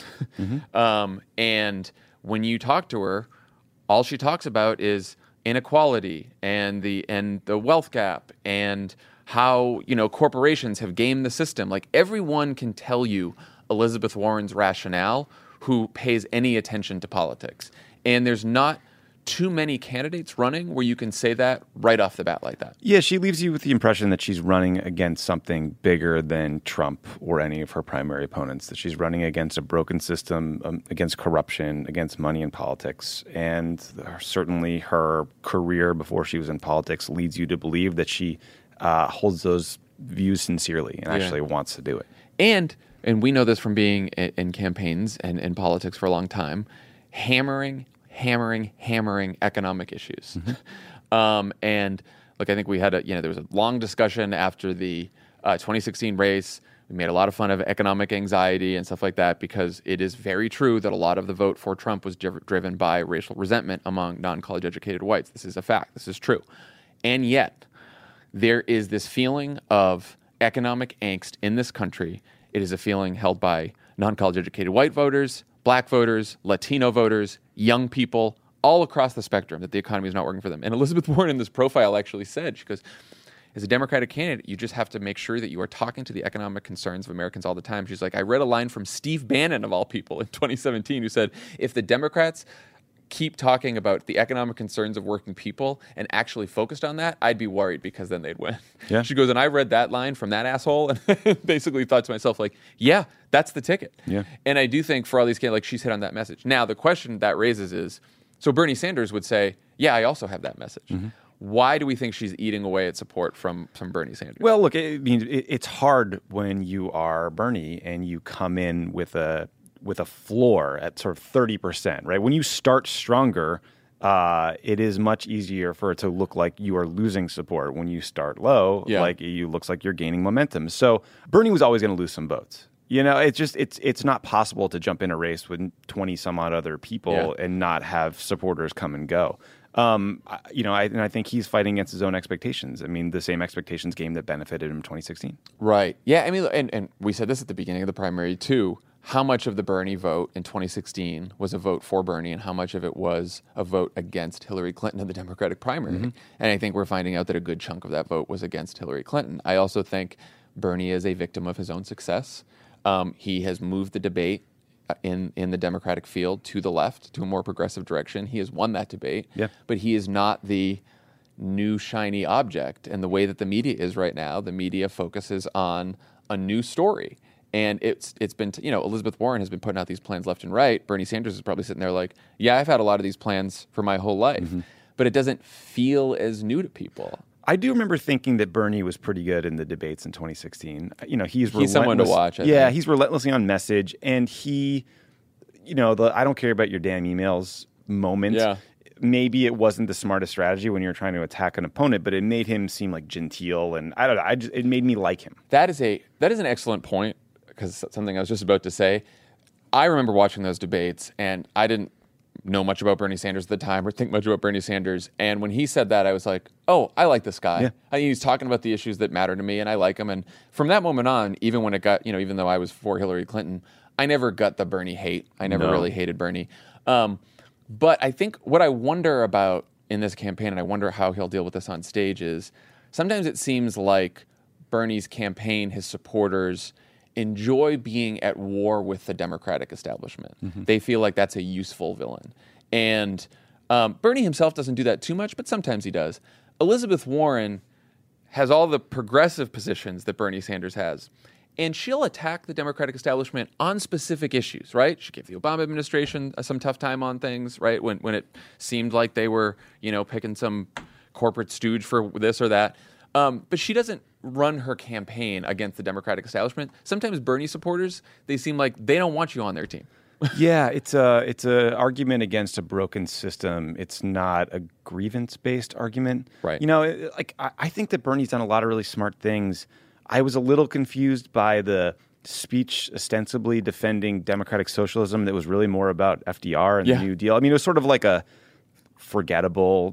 And when you talk to her, all she talks about is inequality and the wealth gap and how, you know, corporations have gamed the system. Like, everyone can tell you Elizabeth Warren's rationale who pays any attention to politics. And there's not too many candidates running where you can say that right off the bat like that. Yeah, she leaves you with the impression that she's running against something bigger than Trump or any of her primary opponents, that she's running against a broken system, against corruption, against money in politics. And certainly her career before she was in politics leads you to believe that she holds those views sincerely and actually wants to do it. And we know this from being in campaigns and in politics for a long time, hammering economic issues. And look, I think we had there was a long discussion after the 2016 race. We made a lot of fun of economic anxiety and stuff like that, because it is very true that a lot of the vote for Trump was driven by racial resentment among non-college educated whites. This is a fact. This is true. And yet, there is this feeling of economic angst in this country. It is a feeling held by non-college educated white voters, black voters, Latino voters, young people, all across the spectrum, that the economy is not working for them. And Elizabeth Warren in this profile actually said, she goes, as a Democratic candidate, you just have to make sure that you are talking to the economic concerns of Americans all the time. She's like, I read a line from Steve Bannon, of all people, in 2017, who said, if the Democrats keep talking about the economic concerns of working people and actually focused on that, I'd be worried, because then they'd win. Yeah. She goes, and I read that line from that asshole and basically thought to myself, like, yeah, that's the ticket. Yeah. And I do think for all these candidates, like, she's hit on that message. Now, the question that raises is, so Bernie Sanders would say, yeah, I also have that message. Why do we think she's eating away at support from Bernie Sanders? Well, look, it's hard when you are Bernie and you come in with a floor at sort of 30%, right? When you start stronger, it is much easier for it to look like you are losing support. When you start low, like, it looks like you're gaining momentum. So Bernie was always going to lose some votes. You know, it's not possible to jump in a race with 20 some odd other people and not have supporters come and go. I think he's fighting against his own expectations. I mean, the same expectations game that benefited him in 2016. Right. Yeah. I mean, and we said this at the beginning of the primary too. How much of the Bernie vote in 2016 was a vote for Bernie, and how much of it was a vote against Hillary Clinton in the Democratic primary? And I think we're finding out that a good chunk of that vote was against Hillary Clinton. I also think Bernie is a victim of his own success. He has moved the debate in the Democratic field to the left, to a more progressive direction. He has won that debate, but he is not the new shiny object. And the way that the media is right now, the media focuses on a new story. And it's been, Elizabeth Warren has been putting out these plans left and right. Bernie Sanders is probably sitting there like, yeah, I've had a lot of these plans for my whole life, but it doesn't feel as new to people. I do remember thinking that Bernie was pretty good in the debates in 2016. He's someone to watch. I think. He's relentlessly on message, and he, the I don't care about your damn emails moment. Yeah. Maybe it wasn't the smartest strategy when you're trying to attack an opponent, but it made him seem like genteel, and I don't know. It made me like him. That is an excellent point, because something I was just about to say. I remember watching those debates, and I didn't know much about Bernie Sanders at the time or think much about Bernie Sanders. And when he said that, I was like, oh, I like this guy. Yeah. He's talking about the issues that matter to me, and I like him. And from that moment on, even when it got, even though I was for Hillary Clinton, I never got the Bernie hate. I never No. really hated Bernie. But I think what I wonder about in this campaign, and I wonder how he'll deal with this on stage, is sometimes it seems like Bernie's campaign, his supporters, enjoy being at war with the Democratic establishment. They feel like that's a useful villain. And Bernie himself doesn't do that too much, but sometimes he does. Elizabeth Warren has all the progressive positions that Bernie Sanders has. And she'll attack the Democratic establishment on specific issues, right? She gave the Obama administration some tough time on things, right? When it seemed like they were, picking some corporate stooge for this or that. But she doesn't run her campaign against the Democratic establishment. Sometimes Bernie supporters, they seem like they don't want you on their team. Yeah, it's a argument against a broken system. It's not a grievance-based argument. Right. I think that Bernie's done a lot of really smart things. I was a little confused by the speech ostensibly defending democratic socialism that was really more about FDR and the New Deal. I mean, it was sort of like a forgettable,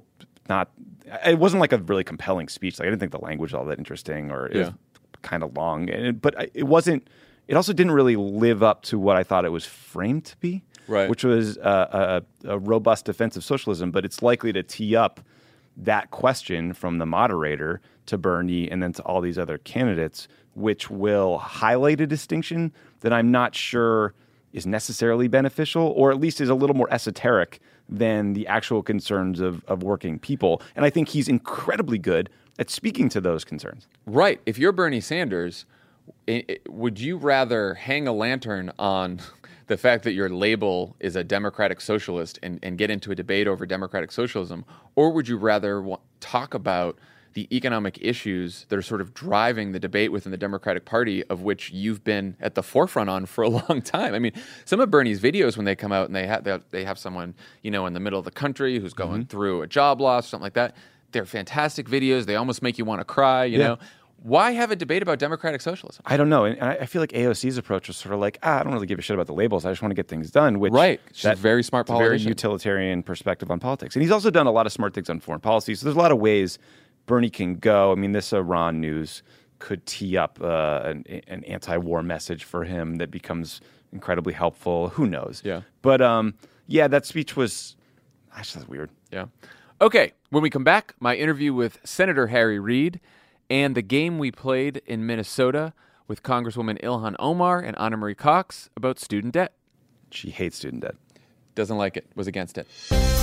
it wasn't like a really compelling speech. Like, I didn't think the language was all that interesting, or it was kind of long. But it wasn't. It also didn't really live up to what I thought it was framed to be, right? Which was a robust defense of socialism. But it's likely to tee up that question from the moderator to Bernie and then to all these other candidates, which will highlight a distinction that I'm not sure is necessarily beneficial, or at least is a little more esoteric than the actual concerns of working people. And I think he's incredibly good at speaking to those concerns. Right. If you're Bernie Sanders, would you rather hang a lantern on the fact that your label is a democratic socialist and get into a debate over democratic socialism, or would you rather talk about the economic issues that are sort of driving the debate within the Democratic Party, of which you've been at the forefront on for a long time? I mean, some of Bernie's videos when they come out and they have someone, in the middle of the country who's going through a job loss or something like that, they're fantastic videos. They almost make you want to cry, you know? Why have a debate about democratic socialism? I don't know. And I feel like AOC's approach was sort of like, I don't really give a shit about the labels. I just want to get things done. Which right. She's a very smart politician. Very utilitarian perspective on politics. And he's also done a lot of smart things on foreign policy. So there's a lot of ways Bernie can go. I mean, this Iran news could tee up an anti-war message for him that becomes incredibly helpful. Who knows? Yeah. But, that speech was actually weird. Yeah. Okay. When we come back, my interview with Senator Harry Reid and the game we played in Minnesota with Congresswoman Ilhan Omar and Anna Marie Cox about student debt. She hates student debt. Doesn't like it. Was against it.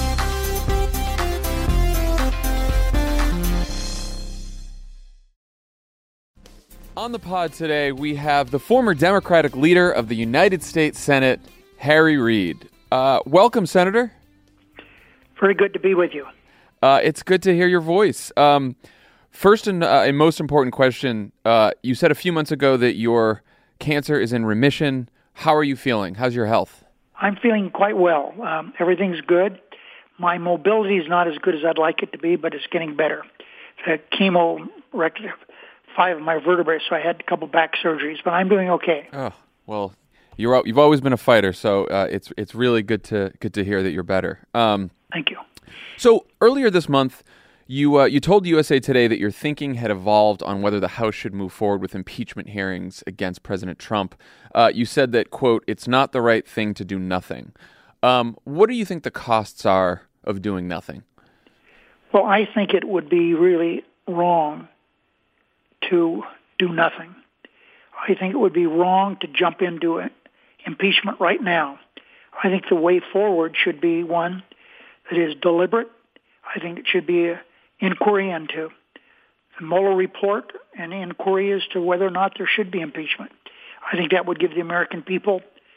On the pod today, we have the former Democratic leader of the United States Senate, Harry Reid. Welcome, Senator. Very good to be with you. It's good to hear your voice. First and most important question, you said a few months ago that your cancer is in remission. How are you feeling? How's your health? I'm feeling quite well. Everything's good. My mobility is not as good as I'd like it to be, but it's getting better. The chemo wrecked 5 of my vertebrae, so I had a couple back surgeries, but I'm doing okay. Oh, well, you've always been a fighter, so it's really good to hear that you're better. Thank you. So earlier this month, you told USA Today that your thinking had evolved on whether the House should move forward with impeachment hearings against President Trump. You said that, quote, it's not the right thing to do nothing. What do you think the costs are of doing nothing? Well, I think it would be really wrong to do nothing. I think it would be wrong to jump into impeachment right now. I think the way forward should be one that is deliberate. I think it should be an inquiry into the Mueller report and inquiry as to whether or not there should be impeachment. I think that would give the American people,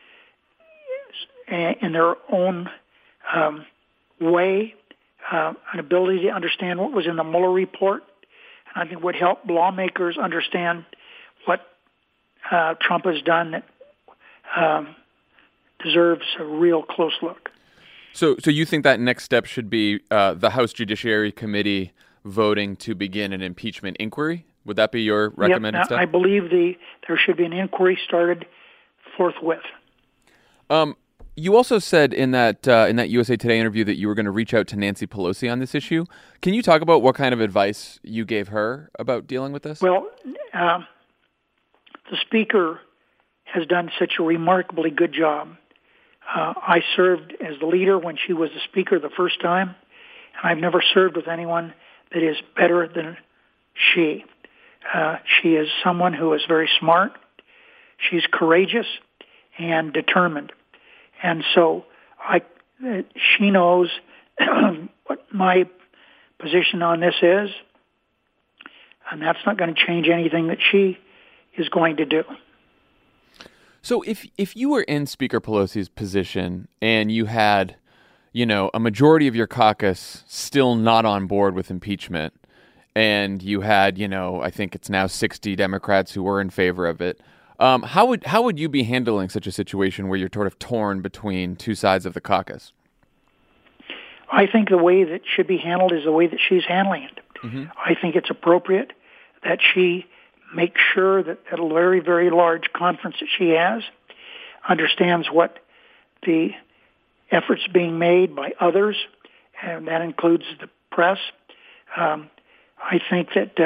in their own way, an ability to understand what was in the Mueller report. And I think would help lawmakers understand what Trump has done that deserves a real close look. So you think that next step should be the House Judiciary Committee voting to begin an impeachment inquiry? Would that be your recommended step? I believe there should be an inquiry started forthwith. You also said in that USA Today interview that you were going to reach out to Nancy Pelosi on this issue. Can you talk about what kind of advice you gave her about dealing with this? Well, the Speaker has done such a remarkably good job. I served as the leader when she was the speaker the first time, and I've never served with anyone that is better than she. She is someone who is very smart. She's courageous and determined. And so she knows what my position on this is, and that's not going to change anything that she is going to do. So if you were in Speaker Pelosi's position and you had, a majority of your caucus still not on board with impeachment, and you had, I think it's now 60 Democrats who were in favor of it, how would you be handling such a situation where you're sort of torn between two sides of the caucus? I think the way that should be handled is the way that she's handling it. Mm-hmm. I think it's appropriate that she make sure that at a very, very large conference that she has understands what the efforts being made by others, and that includes the press. I think that,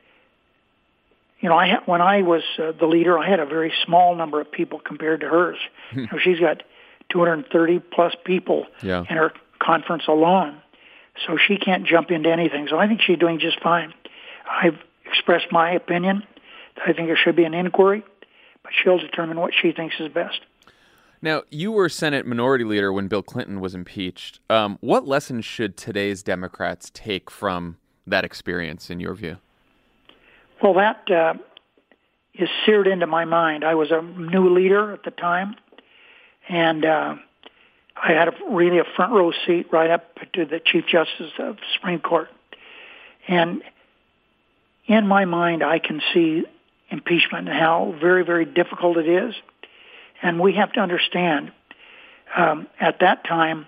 when I was the leader, I had a very small number of people compared to hers. She's got 230 plus people in her conference alone, so she can't jump into anything. So I think she's doing just fine. I've expressed my opinion. I think there should be an inquiry, but she'll determine what she thinks is best. Now, you were Senate Minority Leader when Bill Clinton was impeached. What lessons should today's Democrats take from that experience, in your view? Well, that is seared into my mind. I was a new leader at the time, and I had really a front row seat right up to the Chief Justice of the Supreme Court. And in my mind, I can see impeachment and how very, very difficult it is. And we have to understand, at that time,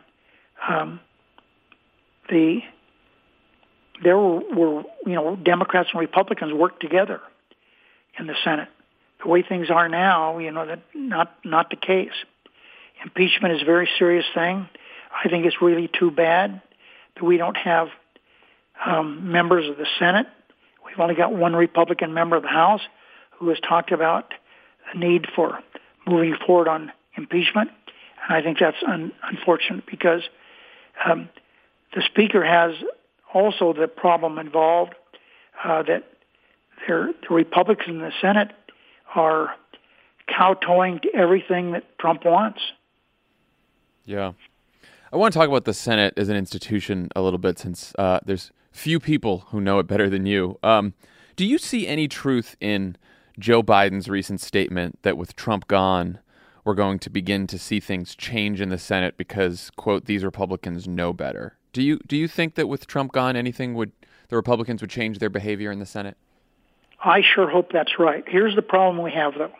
there were Democrats and Republicans worked together in the Senate. The way things are now, that's not the case. Impeachment is a very serious thing. I think it's really too bad that we don't have members of the Senate. We've only got one Republican member of the House who has talked about the need for moving forward on impeachment. And I think that's unfortunate because the Speaker has also the problem involved that the Republicans in the Senate are kowtowing to everything that Trump wants. Yeah. I want to talk about the Senate as an institution a little bit since there's few people who know it better than you. Do you see any truth in Joe Biden's recent statement that with Trump gone, we're going to begin to see things change in the Senate because, quote, these Republicans know better? Do you think that with Trump gone, the Republicans would change their behavior in the Senate? I sure hope that's right. Here's the problem we have, though.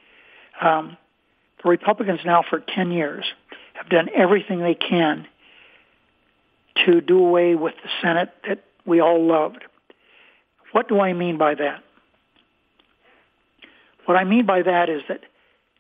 The Republicans now for 10 years have done everything they can to do away with the Senate that we all loved. What do I mean by that? What I mean by that is that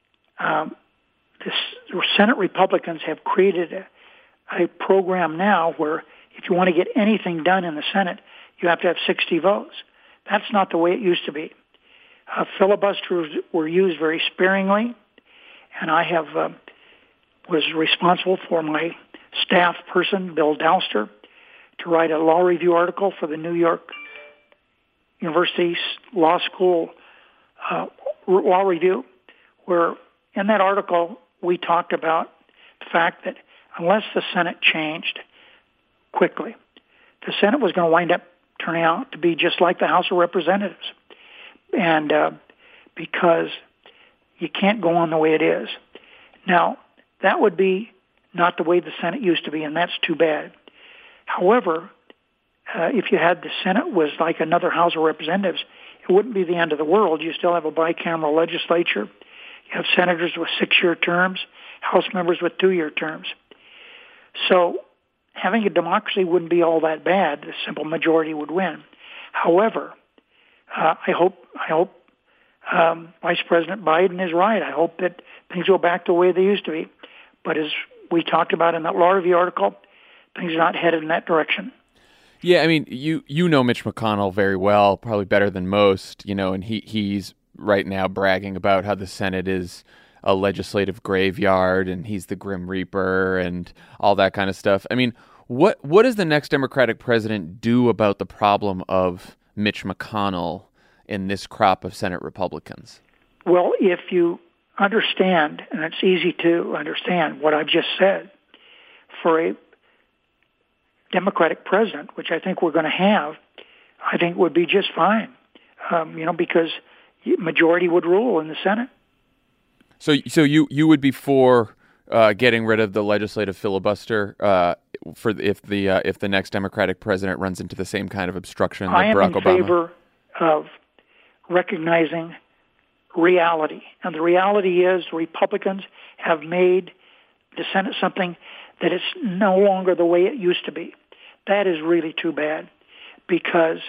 the Senate Republicans have created a program now where if you want to get anything done in the Senate, you have to have 60 votes. That's not the way it used to be. Filibusters were used very sparingly, and I was responsible for my staff person, Bill Douster, to write a law review article for the New York University Law School Law Review, where in that article we talked about the fact that unless the Senate changed quickly, the Senate was going to wind up turning out to be just like the House of Representatives. And because you can't go on the way it is. Now, that would be not the way the Senate used to be, and that's too bad. However, if you had the Senate was like another House of Representatives, it wouldn't be the end of the world. You still have a bicameral legislature. You have senators with 6-year terms, House members with 2-year terms. So having a democracy wouldn't be all that bad. The simple majority would win. However, I hope Vice President Biden is right. I hope that things go back to the way they used to be. But as we talked about in that law review article, things are not headed in that direction. Yeah, I mean, you know Mitch McConnell very well, probably better than most, and he's right now bragging about how the Senate is a legislative graveyard and he's the Grim Reaper and all that kind of stuff. I mean, what does the next Democratic president do about the problem of Mitch McConnell in this crop of Senate Republicans? Well, if you understand, and it's easy to understand what I've just said, for a Democratic president, which I think we're going to have, I think would be just fine, because majority would rule in the Senate. So you would be for getting rid of the legislative filibuster if the next Democratic president runs into the same kind of obstruction that Barack Obama? I am in favor of recognizing reality, and the reality is Republicans have made the Senate something that is no longer the way it used to be. That is really too bad, because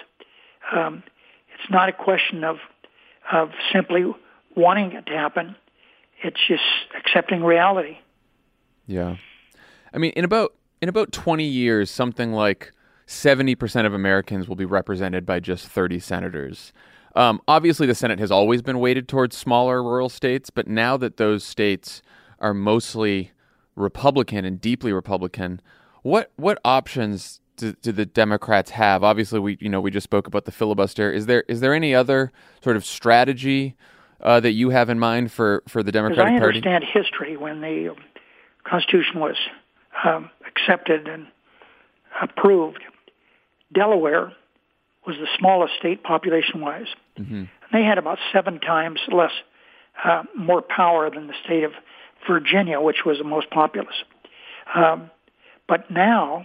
it's not a question of simply wanting it to happen. It's just accepting reality. Yeah. I mean, in about 20 years, something like 70% of Americans will be represented by just 30 senators. Obviously, the Senate has always been weighted towards smaller rural states, but now that those states are mostly Republican and deeply Republican, what options do the Democrats have? Obviously, we just spoke about the filibuster. Is there any other sort of strategy that you have in mind for the Democratic Party? As I understand history, when the Constitution was accepted and approved, Delaware was the smallest state population-wise. Mm-hmm. They had about 7 times more power than the state of Virginia, which was the most populous. But now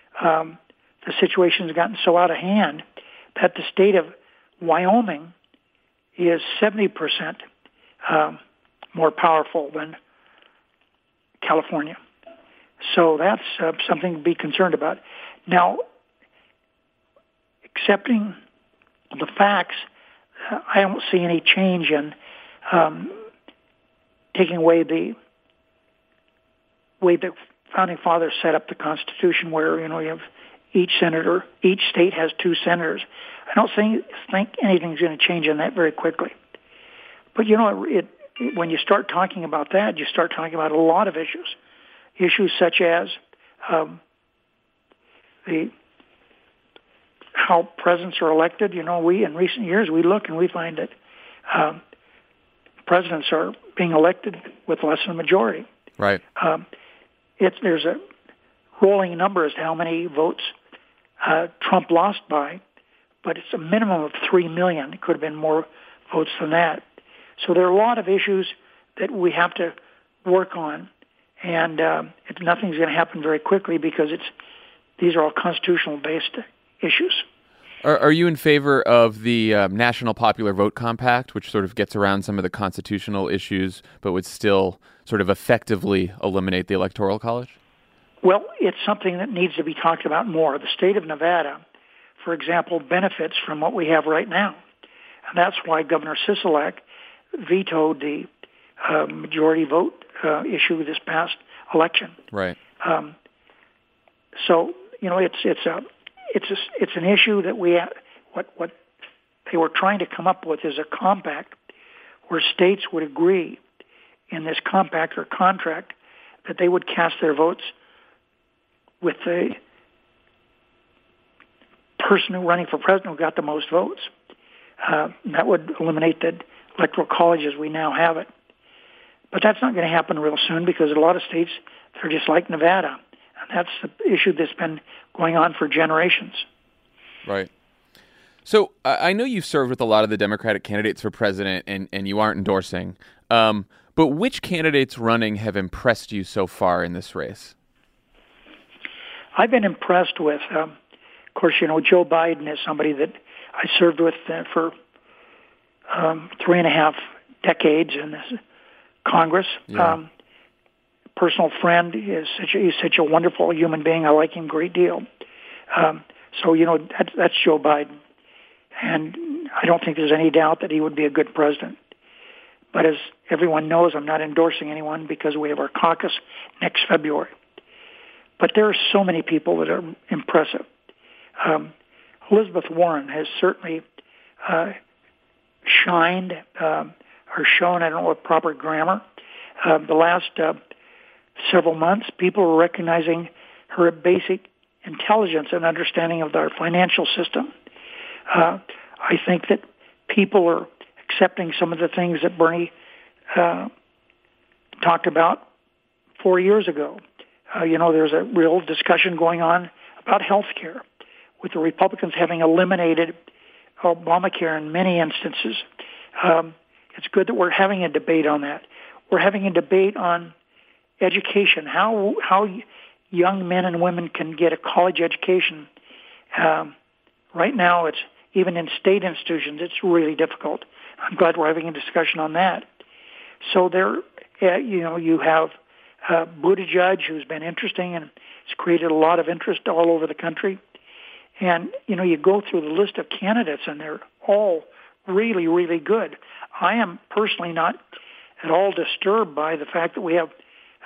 the situation has gotten so out of hand that the state of Wyoming is 70% more powerful than California. So that's something to be concerned about. Now, accepting the facts, I don't see any change in taking away the way the Founding Fathers set up the Constitution, where you have each state has 2 senators. I don't think anything's going to change on that very quickly. But when you start talking about that, you start talking about a lot of issues such as how presidents are elected. We in recent years we look and we find that presidents are being elected with less than a majority. Right. There's a rolling number as to how many votes Trump lost by, but it's a minimum of 3 million. It could have been more votes than that. So there are a lot of issues that we have to work on, and nothing's going to happen very quickly because these are all constitutional-based issues. Are you in favor of the National Popular Vote Compact, which sort of gets around some of the constitutional issues, but would still sort of effectively eliminate the Electoral College? Well, it's something that needs to be talked about more. The state of Nevada, for example, benefits from what we have right now. And that's why Governor Sisolak vetoed the majority vote issue this past election. Right. So, it's an issue that we have, what they were trying to come up with is a compact where states would agree in this compact or contract that they would cast their votes with the person running for president who got the most votes. That would eliminate the Electoral College as we now have it. But that's not going to happen real soon because a lot of states, they're just like Nevada. And that's the issue that's been going on for generations. Right. So I know you've served with a lot of the Democratic candidates for president and you aren't endorsing. But which candidates running have impressed you so far in this race? I've been impressed with, of course, Joe Biden is somebody that I served with for 3.5 decades in this Congress. Yeah. Personal friend, he's such a wonderful human being. I like him a great deal. So that's Joe Biden, and I don't think there's any doubt that he would be a good president. But as everyone knows, I'm not endorsing anyone because we have our caucus next February. But there are so many people that are impressive. Elizabeth Warren has certainly shined or shown, I don't know what proper grammar. The last several months, people are recognizing her basic intelligence and understanding of our financial system. I think that people are accepting some of the things that Bernie talked about 4 years ago. There's a real discussion going on about health care, with the Republicans having eliminated Obamacare in many instances. It's good that we're having a debate on that. We're having a debate on education, how young men and women can get a college education. Right now, it's even in state institutions, it's really difficult. I'm glad we're having a discussion on that. So there, you have Buttigieg, who's been interesting and has created a lot of interest all over the country. And, you go through the list of candidates, and they're all really, really good. I am personally not at all disturbed by the fact that we have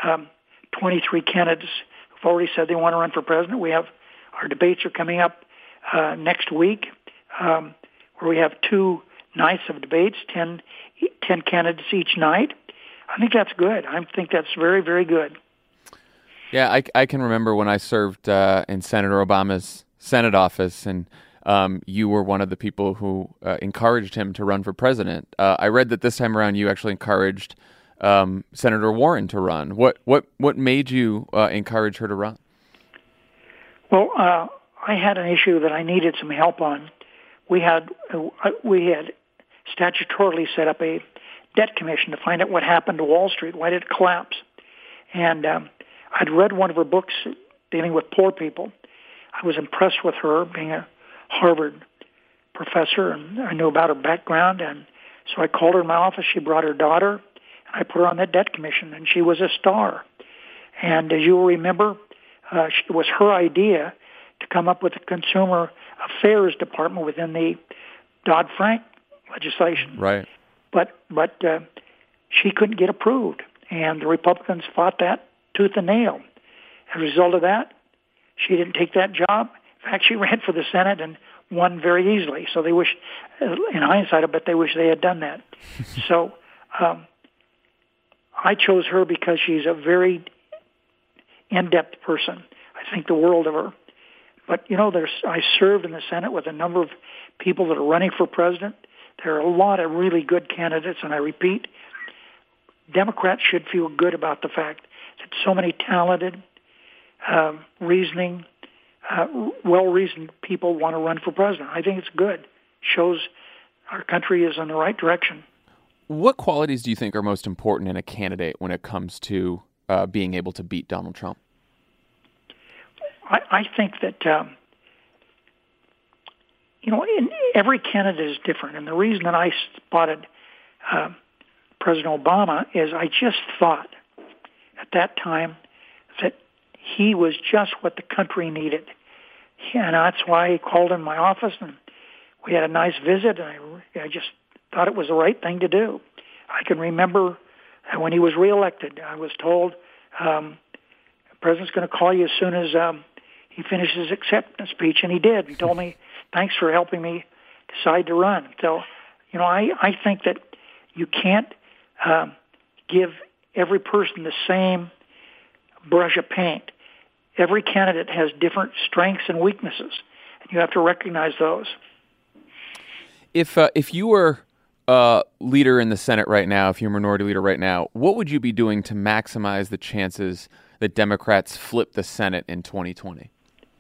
23 candidates who've already said they want to run for president. Our debates are coming up next week, where we have 2 nights of debates, 10 candidates each night. I think that's good. I think that's very, very good. Yeah, I can remember when I served in Senator Obama's Senate office, and you were one of the people who encouraged him to run for president. I read that this time around you actually encouraged Senator Warren to run. What made you encourage her to run? Well, I had an issue that I needed some help on. We had statutorily set up a debt commission to find out what happened to Wall Street. Why did it collapse? And I'd read one of her books dealing with poor people. I was impressed with her, being a Harvard professor, and I knew about her background. And so I called her in my office. She brought her daughter, and I put her on that debt commission, and she was a star. And as you'll remember, it was her idea to come up with a consumer affairs department within the Dodd-Frank legislation. Right. But she couldn't get approved, and the Republicans fought that tooth and nail. As a result of that, she didn't take that job. In fact, she ran for the Senate and won very easily. So they wish, in hindsight, I bet they wish they had done that. So I chose her because she's a very in-depth person. I think the world of her. But, I served in the Senate with a number of people that are running for president. There are a lot of really good candidates, and I repeat, Democrats should feel good about the fact that so many talented, well-reasoned people want to run for president. I think it's good. Shows our country is in the right direction. What qualities do you think are most important in a candidate when it comes to being able to beat Donald Trump? I think that, every candidate is different. And the reason that I spotted President Obama is I just thought at that time that he was just what the country needed. And that's why I called in my office, and we had a nice visit, and I just thought it was the right thing to do. I can remember when he was reelected, I was told, the president's going to call you as soon as he finishes his acceptance speech, and he did. He told me, thanks for helping me decide to run. So, I think that you can't give every person the same brush of paint. Every candidate has different strengths and weaknesses, and you have to recognize those. If you were leader in the Senate right now, if you're minority leader right now, what would you be doing to maximize the chances that Democrats flip the Senate in 2020?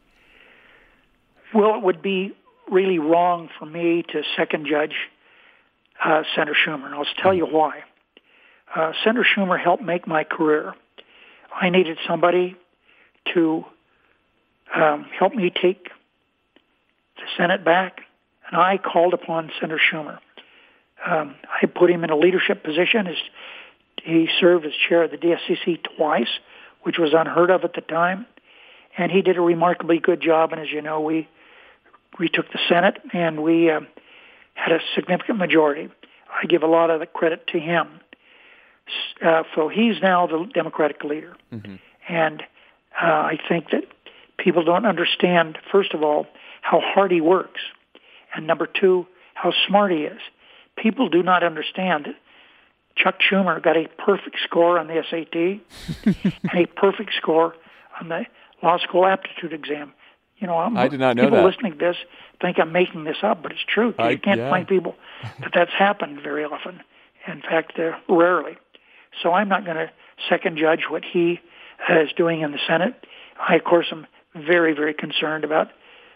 Well, it would be really wrong for me to second judge Senator Schumer, and I'll tell you why. Senator Schumer helped make my career. I needed somebody to help me take the Senate back, and I called upon Senator Schumer. I put him in a leadership position. He served as chair of the DSCC twice, which was unheard of at the time, and he did a remarkably good job. And as you know, we took the Senate, and we had a significant majority. I give a lot of the credit to him. So he's now the Democratic leader. Mm-hmm. And I think that people don't understand, first of all, how hard he works, and number two, how smart he is. people do not understand. Chuck Schumer got a perfect score on the SAT and a perfect score on the law school aptitude exam. You know, I did not know people that. listening to this think I'm making this up, but it's true. You can't find people that's happened very often. In fact, rarely. So I'm not going to second judge what he is doing in the Senate. I, of course, am very, very concerned about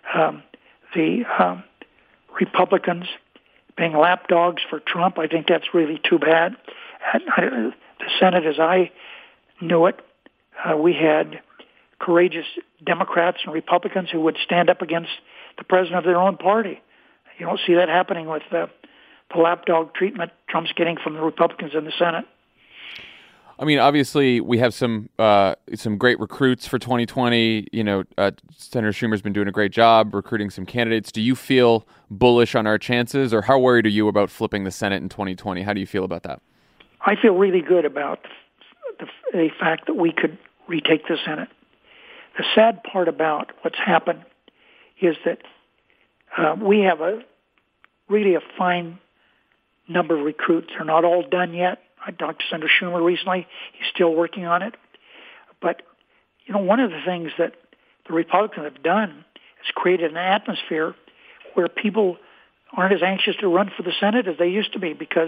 the Republicans being lapdogs for Trump. I think that's really too bad. The Senate, as I knew it, we had courageous Democrats and Republicans who would stand up against the president of their own party. You don't see that happening with the lapdog treatment Trump's getting from the Republicans in the Senate. I mean, obviously, we have some great recruits for 2020. You know, Senator Schumer's been doing a great job recruiting some candidates. Do you feel bullish on our chances, or how worried are you about flipping the Senate in 2020? How do you feel about that? I feel really good about the fact that we could retake the Senate. The sad part about what's happened is that we have really a fine number of recruits. They're not all done yet. I talked to Senator Schumer recently. He's still working on it. But, you know, one of the things that the Republicans have done is created an atmosphere where people aren't as anxious to run for the Senate as they used to be because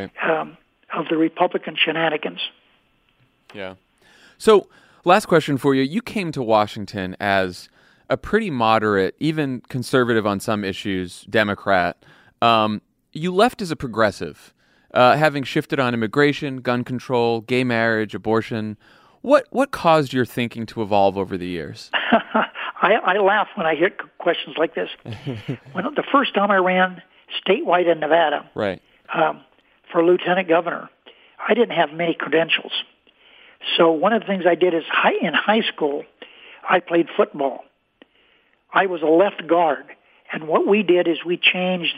of the Republican shenanigans. Yeah. So, last question for you. You came to Washington as a pretty moderate, even conservative on some issues, Democrat. You left as a progressive. Having shifted on immigration, gun control, gay marriage, abortion. What caused your thinking to evolve over the years? I laugh when I hear questions like this. When the first time I ran statewide in Nevada for lieutenant governor, I didn't have many credentials. So one of the things I did is in high school, I played football. I was a left guard, and what we did is we changed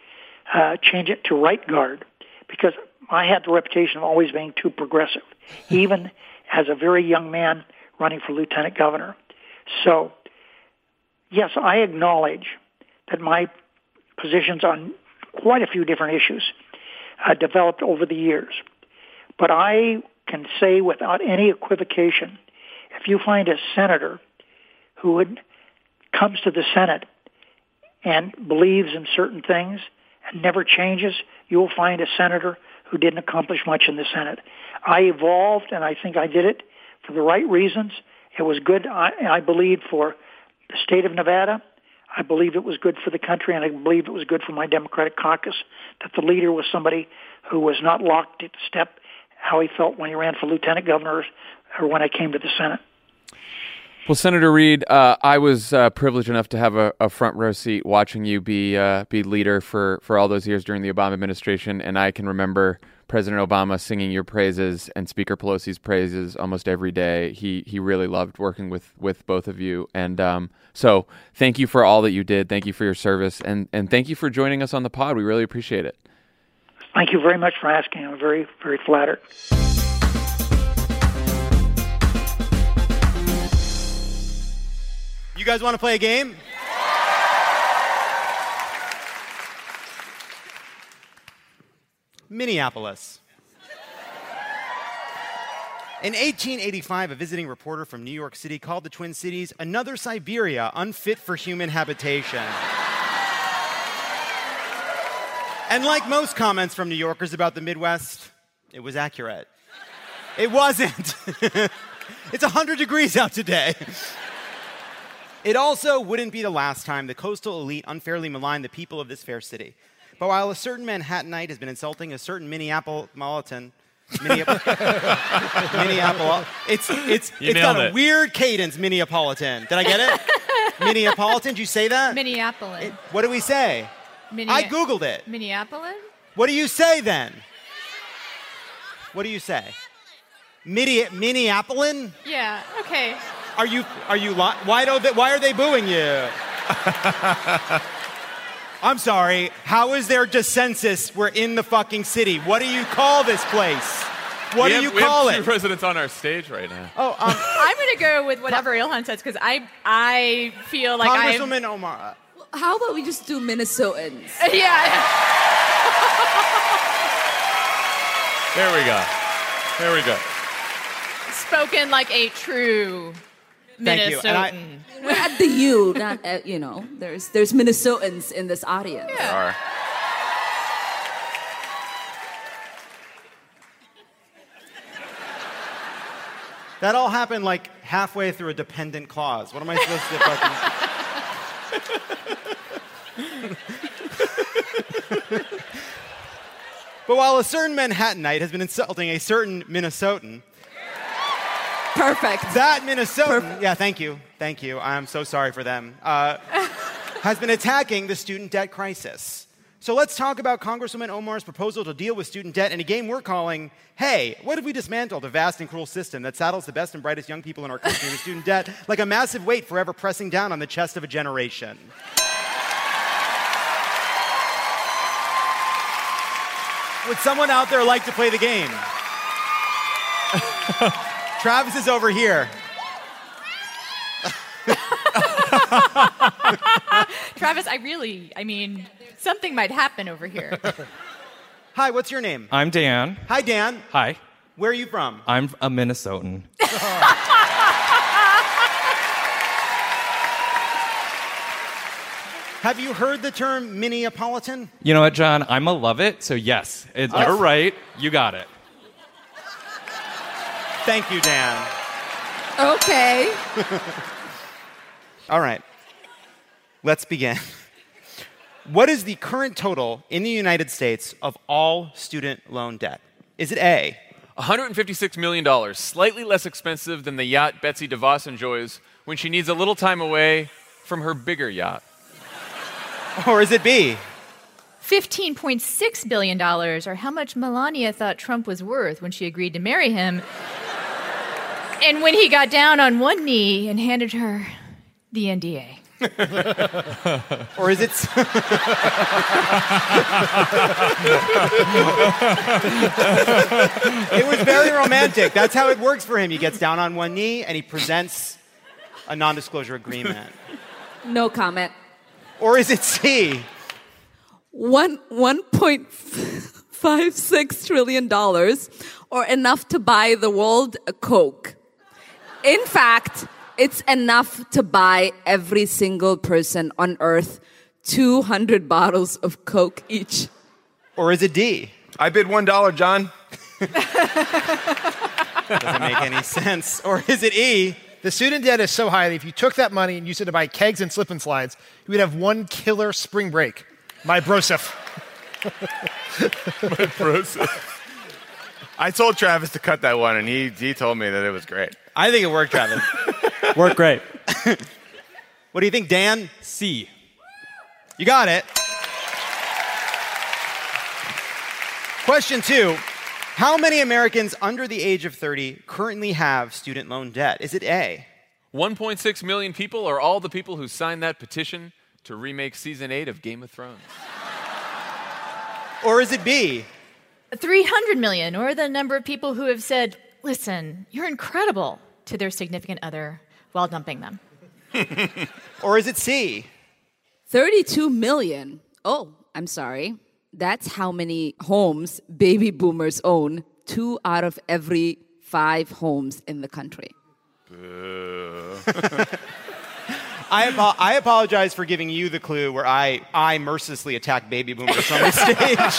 it to right guard, because I had the reputation of always being too progressive, even as a very young man running for lieutenant governor. So, yes, I acknowledge that my positions on quite a few different issues developed over the years. But I can say without any equivocation, if you find a senator who comes to the Senate and believes in certain things and never changes, you'll find a senator who didn't accomplish much in the Senate. I evolved, and I think I did it for the right reasons. It was good, I believe, for the state of Nevada. I believe it was good for the country, and I believe it was good for my Democratic caucus, that the leader was somebody who was not locked at step how he felt when he ran for lieutenant governor or when I came to the Senate. Well, Senator Reed, I was privileged enough to have a front row seat watching you be leader for all those years during the Obama administration, and I can remember President Obama singing your praises and Speaker Pelosi's praises almost every day. He really loved working with both of you, and so thank you for all that you did. Thank you for your service, and thank you for joining us on the pod. We really appreciate it. Thank you very much for asking. I'm very, very flattered. You guys want to play a game? Minneapolis. In 1885, a visiting reporter from New York City called the Twin Cities another Siberia unfit for human habitation. And like most comments from New Yorkers about the Midwest, it was accurate. It wasn't. It's 100 degrees out today. It also wouldn't be the last time the coastal elite unfairly maligned the people of this fair city. But while a certain Manhattanite has been insulting a certain Minneapolitan, it's got a weird cadence, Minneapolitan. Did I get it? Minneapolitan, did you say that? Minneapolis. What do we say? I Googled it. Minneapolis? What do you say then? What do you say? Minneapolis? Yeah, okay. Why are they booing you? I'm sorry. How is there dissensus? We're in the fucking city. What do you call this place? What do you call it? We have two presidents on our stage right now. Oh, I'm going to go with whatever Ilhan says because I feel like Congresswoman Omar. How about we just do Minnesotans? Yeah. There we go. There we go. Spoken like a true Thank you. And Minnesotan. We're at the U, not at, there's Minnesotans in this audience. There are. That all happened like halfway through a dependent clause. What am I supposed to fucking... But while a certain Manhattanite has been insulting a certain Minnesotan, Perfect. that Minnesotan, yeah, thank you, I'm so sorry for them, has been attacking the student debt crisis. So let's talk about Congresswoman Omar's proposal to deal with student debt in a game we're calling, Hey, what if we dismantled a vast and cruel system that saddles the best and brightest young people in our country with student debt like a massive weight forever pressing down on the chest of a generation? Would someone out there like to play the game? Travis is over here. Travis, something might happen over here. Hi, what's your name? I'm Dan. Hi, Dan. Hi. Where are you from? I'm a Minnesotan. Have you heard the term Minneapolitan? You know what, John? I'm a love it, so yes. You're right. You got it. Thank you, Dan. Okay. All right. Let's begin. What is the current total in the United States of all student loan debt? Is it A, $156 million, slightly less expensive than the yacht Betsy DeVos enjoys when she needs a little time away from her bigger yacht? or is it B, $15.6 billion, or how much Melania thought Trump was worth when she agreed to marry him. And when he got down on one knee and handed her the NDA. or is it... It was very romantic. That's how it works for him. He gets down on one knee and he presents a non-disclosure agreement. No comment. Or is it C? $1.56 trillion, or enough to buy the world a Coke. In fact, it's enough to buy every single person on Earth 200 bottles of Coke each. Or is it D? I bid $1, John. Doesn't make any sense. Or is it E? The student debt is so high that if you took that money and used it to buy kegs and slip and slides, you would have one killer spring break. My broseph. I told Travis to cut that one, and he told me that it was great. I think it worked, Travis. Worked great. What do you think, Dan? C. You got it. Question 2. How many Americans under the age of 30 currently have student loan debt? Is it A, 1.6 million people are all the people who signed that petition to remake season 8 of Game of Thrones. or is it B? 300 million, or the number of people who have said, listen, you're incredible, to their significant other while dumping them. Or is it C? 32 million. Oh, I'm sorry. That's how many homes baby boomers own. 2 out of every 5 homes in the country. I apologize for giving you the clue where I mercilessly attack baby boomers on the stage.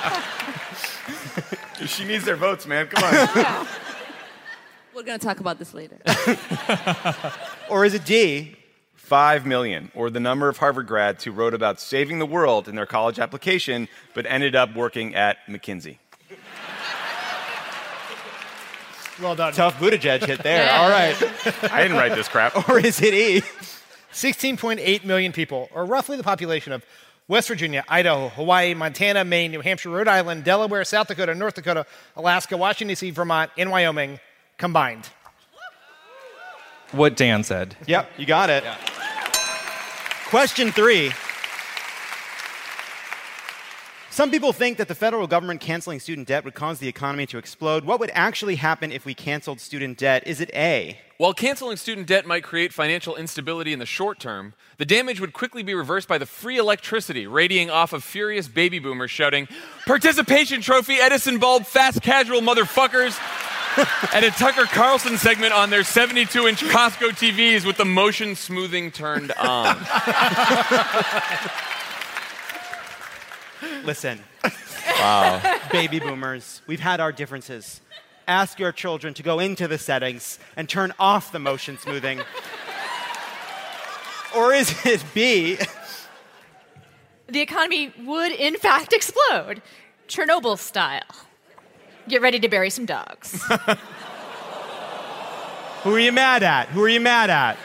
She needs their votes, man. Come on. We're going to talk about this later. Or is it D? 5 million, or the number of Harvard grads who wrote about saving the world in their college application, but ended up working at McKinsey. Well done. Tough Buttigieg hit there. All right. I didn't write this crap. Or is it E? 16.8 million people, or roughly the population of West Virginia, Idaho, Hawaii, Montana, Maine, New Hampshire, Rhode Island, Delaware, South Dakota, North Dakota, Alaska, Washington, D.C., Vermont, and Wyoming combined. What Dan said. Yep, you got it. Yeah. Question 3. Some people think that the federal government canceling student debt would cause the economy to explode. What would actually happen if we canceled student debt? Is it A, While canceling student debt might create financial instability in the short term, the damage would quickly be reversed by the free electricity radiating off of furious baby boomers shouting, "Participation trophy, Edison bulb, fast casual motherfuckers," and a Tucker Carlson segment on their 72-inch Costco TVs with the motion smoothing turned on. Listen, Wow. baby boomers, we've had our differences. Ask your children to go into the settings and turn off the motion smoothing. Or is it B? The economy would, in fact, explode, Chernobyl style. Get ready to bury some dogs. Who are you mad at? Who are you mad at?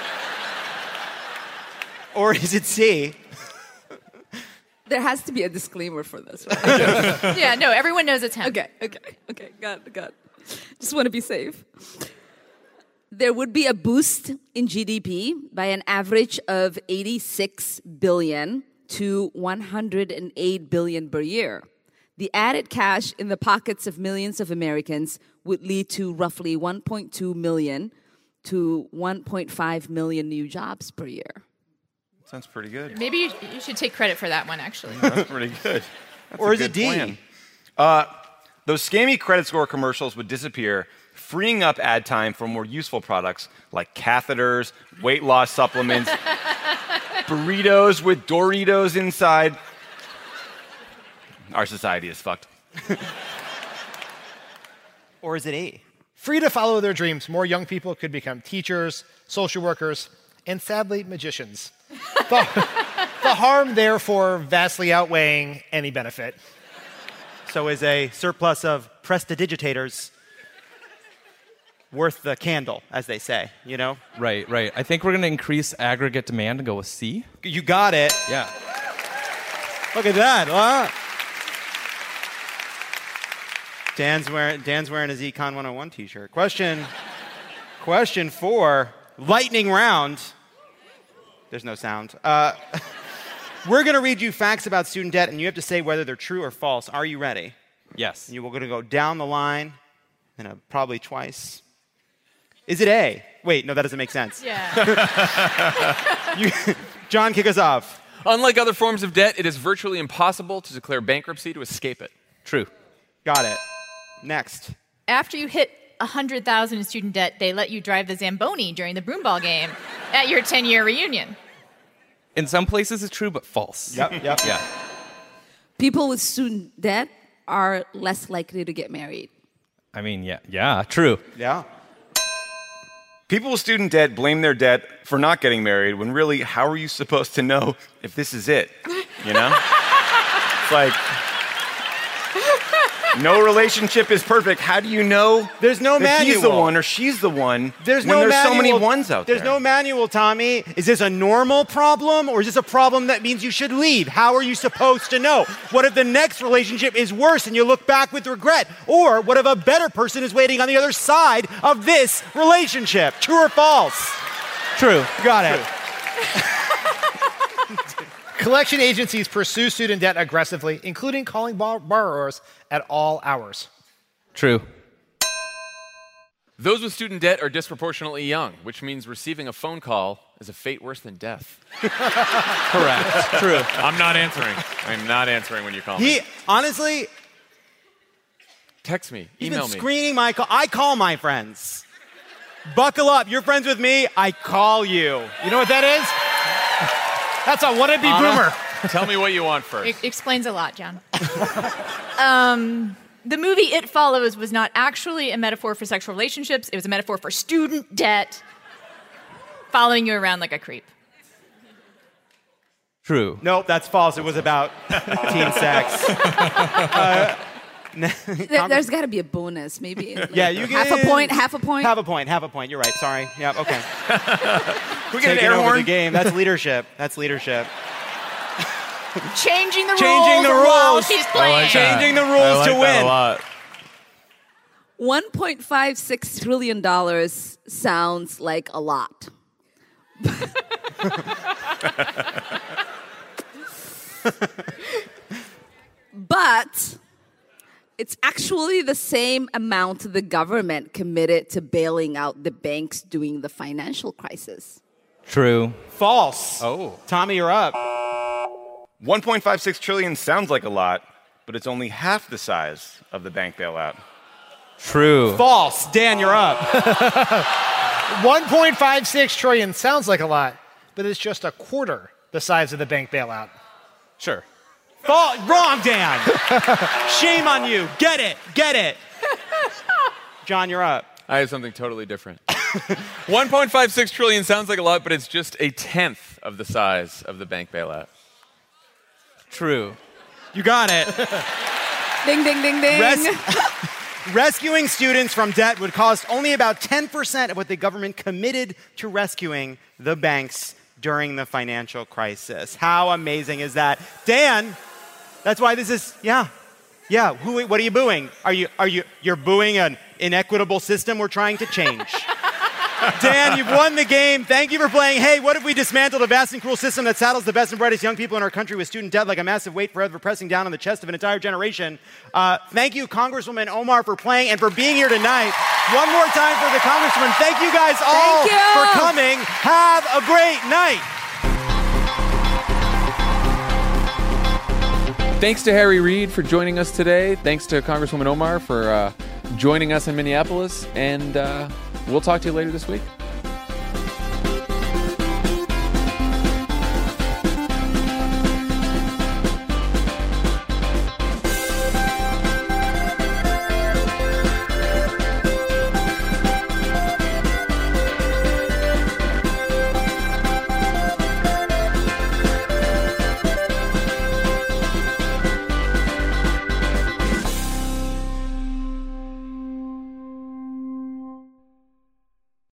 Or is it C? There has to be a disclaimer for this, right? Yeah, no, everyone knows it's him. Okay. Got it. Just want to be safe. There would be a boost in GDP by an average of 86 billion to 108 billion per year. The added cash in the pockets of millions of Americans would lead to roughly 1.2 million to 1.5 million new jobs per year. Sounds pretty good. Maybe you should take credit for that one, actually. That's pretty good. That's Or a is it good D? plan. Those scammy credit score commercials would disappear, freeing up ad time for more useful products like catheters, weight loss supplements, burritos with Doritos inside. Our society is fucked. Or is it A? Free to follow their dreams, more young people could become teachers, social workers, and sadly, magicians. The harm, therefore, vastly outweighing any benefit. So is a surplus of prestidigitators worth the candle, as they say, you know? Right. I think we're going to increase aggregate demand and go with C. You got it. Yeah. Look at that. Huh? Dan's wearing his Econ 101 t-shirt. Question 4, lightning round. There's no sound. We're going to read you facts about student debt, and you have to say whether they're true or false. Are you ready? Yes. We're going to go down the line, and probably twice. Is it A? Wait, no, that doesn't make sense. Yeah. John, kick us off. Unlike other forms of debt, it is virtually impossible to declare bankruptcy to escape it. True. Got it. Next. After you hit 100,000 in student debt, they let you drive the Zamboni during the broomball game at your 10-year reunion. In some places it's true, but false. Yep. Yeah. People with student debt are less likely to get married. I mean, yeah, true. Yeah. People with student debt blame their debt for not getting married when really, how are you supposed to know if this is it? You know? It's like, no relationship is perfect. How do you know There's no that he's the manual. one or she's the one There's when no there's manual. so many ones out There's there? no manual, Tommy. Is this a normal problem or is this a problem that means you should leave? How are you supposed to know? What if the next relationship is worse and you look back with regret? Or what if a better person is waiting on the other side of this relationship? True or false? True. Got it. Collection agencies pursue student debt aggressively, including calling borrowers at all hours. True. Those with student debt are disproportionately young, which means receiving a phone call is a fate worse than death. Correct. True. I'm not answering. I'm not answering when you call me. Honestly, Text me. he's Email been me. screening my call. I call my friends. Buckle up. You're friends with me. I call you. You know what that is? That's a wannabe boomer. Tell me what you want first. It explains a lot, John. The movie It Follows was not actually a metaphor for sexual relationships. It was a metaphor for student debt following you around like a creep. True. Nope, that's false. It was about teen sex. There's got to be a bonus, maybe. Like Yeah, you half get a point. Half a point. Half a point. Half a point. You're right. Sorry. Yep. Okay. we get an Taking air over horn? the game. That's leadership. That's leadership. Changing the Changing rules the while rules. she's playing. Changing the rules to win. $1.56 trillion sounds like a lot. But It's actually the same amount the government committed to bailing out the banks during the financial crisis. True. False. Oh. Tommy, you're up. 1.56 trillion sounds like a lot, but it's only half the size of the bank bailout. True. False. Dan, you're up. 1.56 trillion sounds like a lot, but it's just a quarter the size of the bank bailout. Sure. Wrong, Dan. Shame on you. Get it. John, you're up. I have something totally different. 1.56 trillion sounds like a lot, but it's just a tenth of the size of the bank bailout. True. You got it. Ding, ding, ding, ding. Rescuing students from debt would cost only about 10% of what the government committed to rescuing the banks during the financial crisis. How amazing is that? Dan, that's why this is, yeah. What are you booing? You're booing an inequitable system we're trying to change. Dan, you've won the game. Thank you for playing. Hey, what if we dismantled a vast and cruel system that saddles the best and brightest young people in our country with student debt like a massive weight forever pressing down on the chest of an entire generation? Thank you, Congresswoman Omar, for playing and for being here tonight. One more time for the Congresswoman. Thank you guys all for coming. Have a great night. Thanks to Harry Reid for joining us today. Thanks to Congresswoman Omar for joining us in Minneapolis. And we'll talk to you later this week.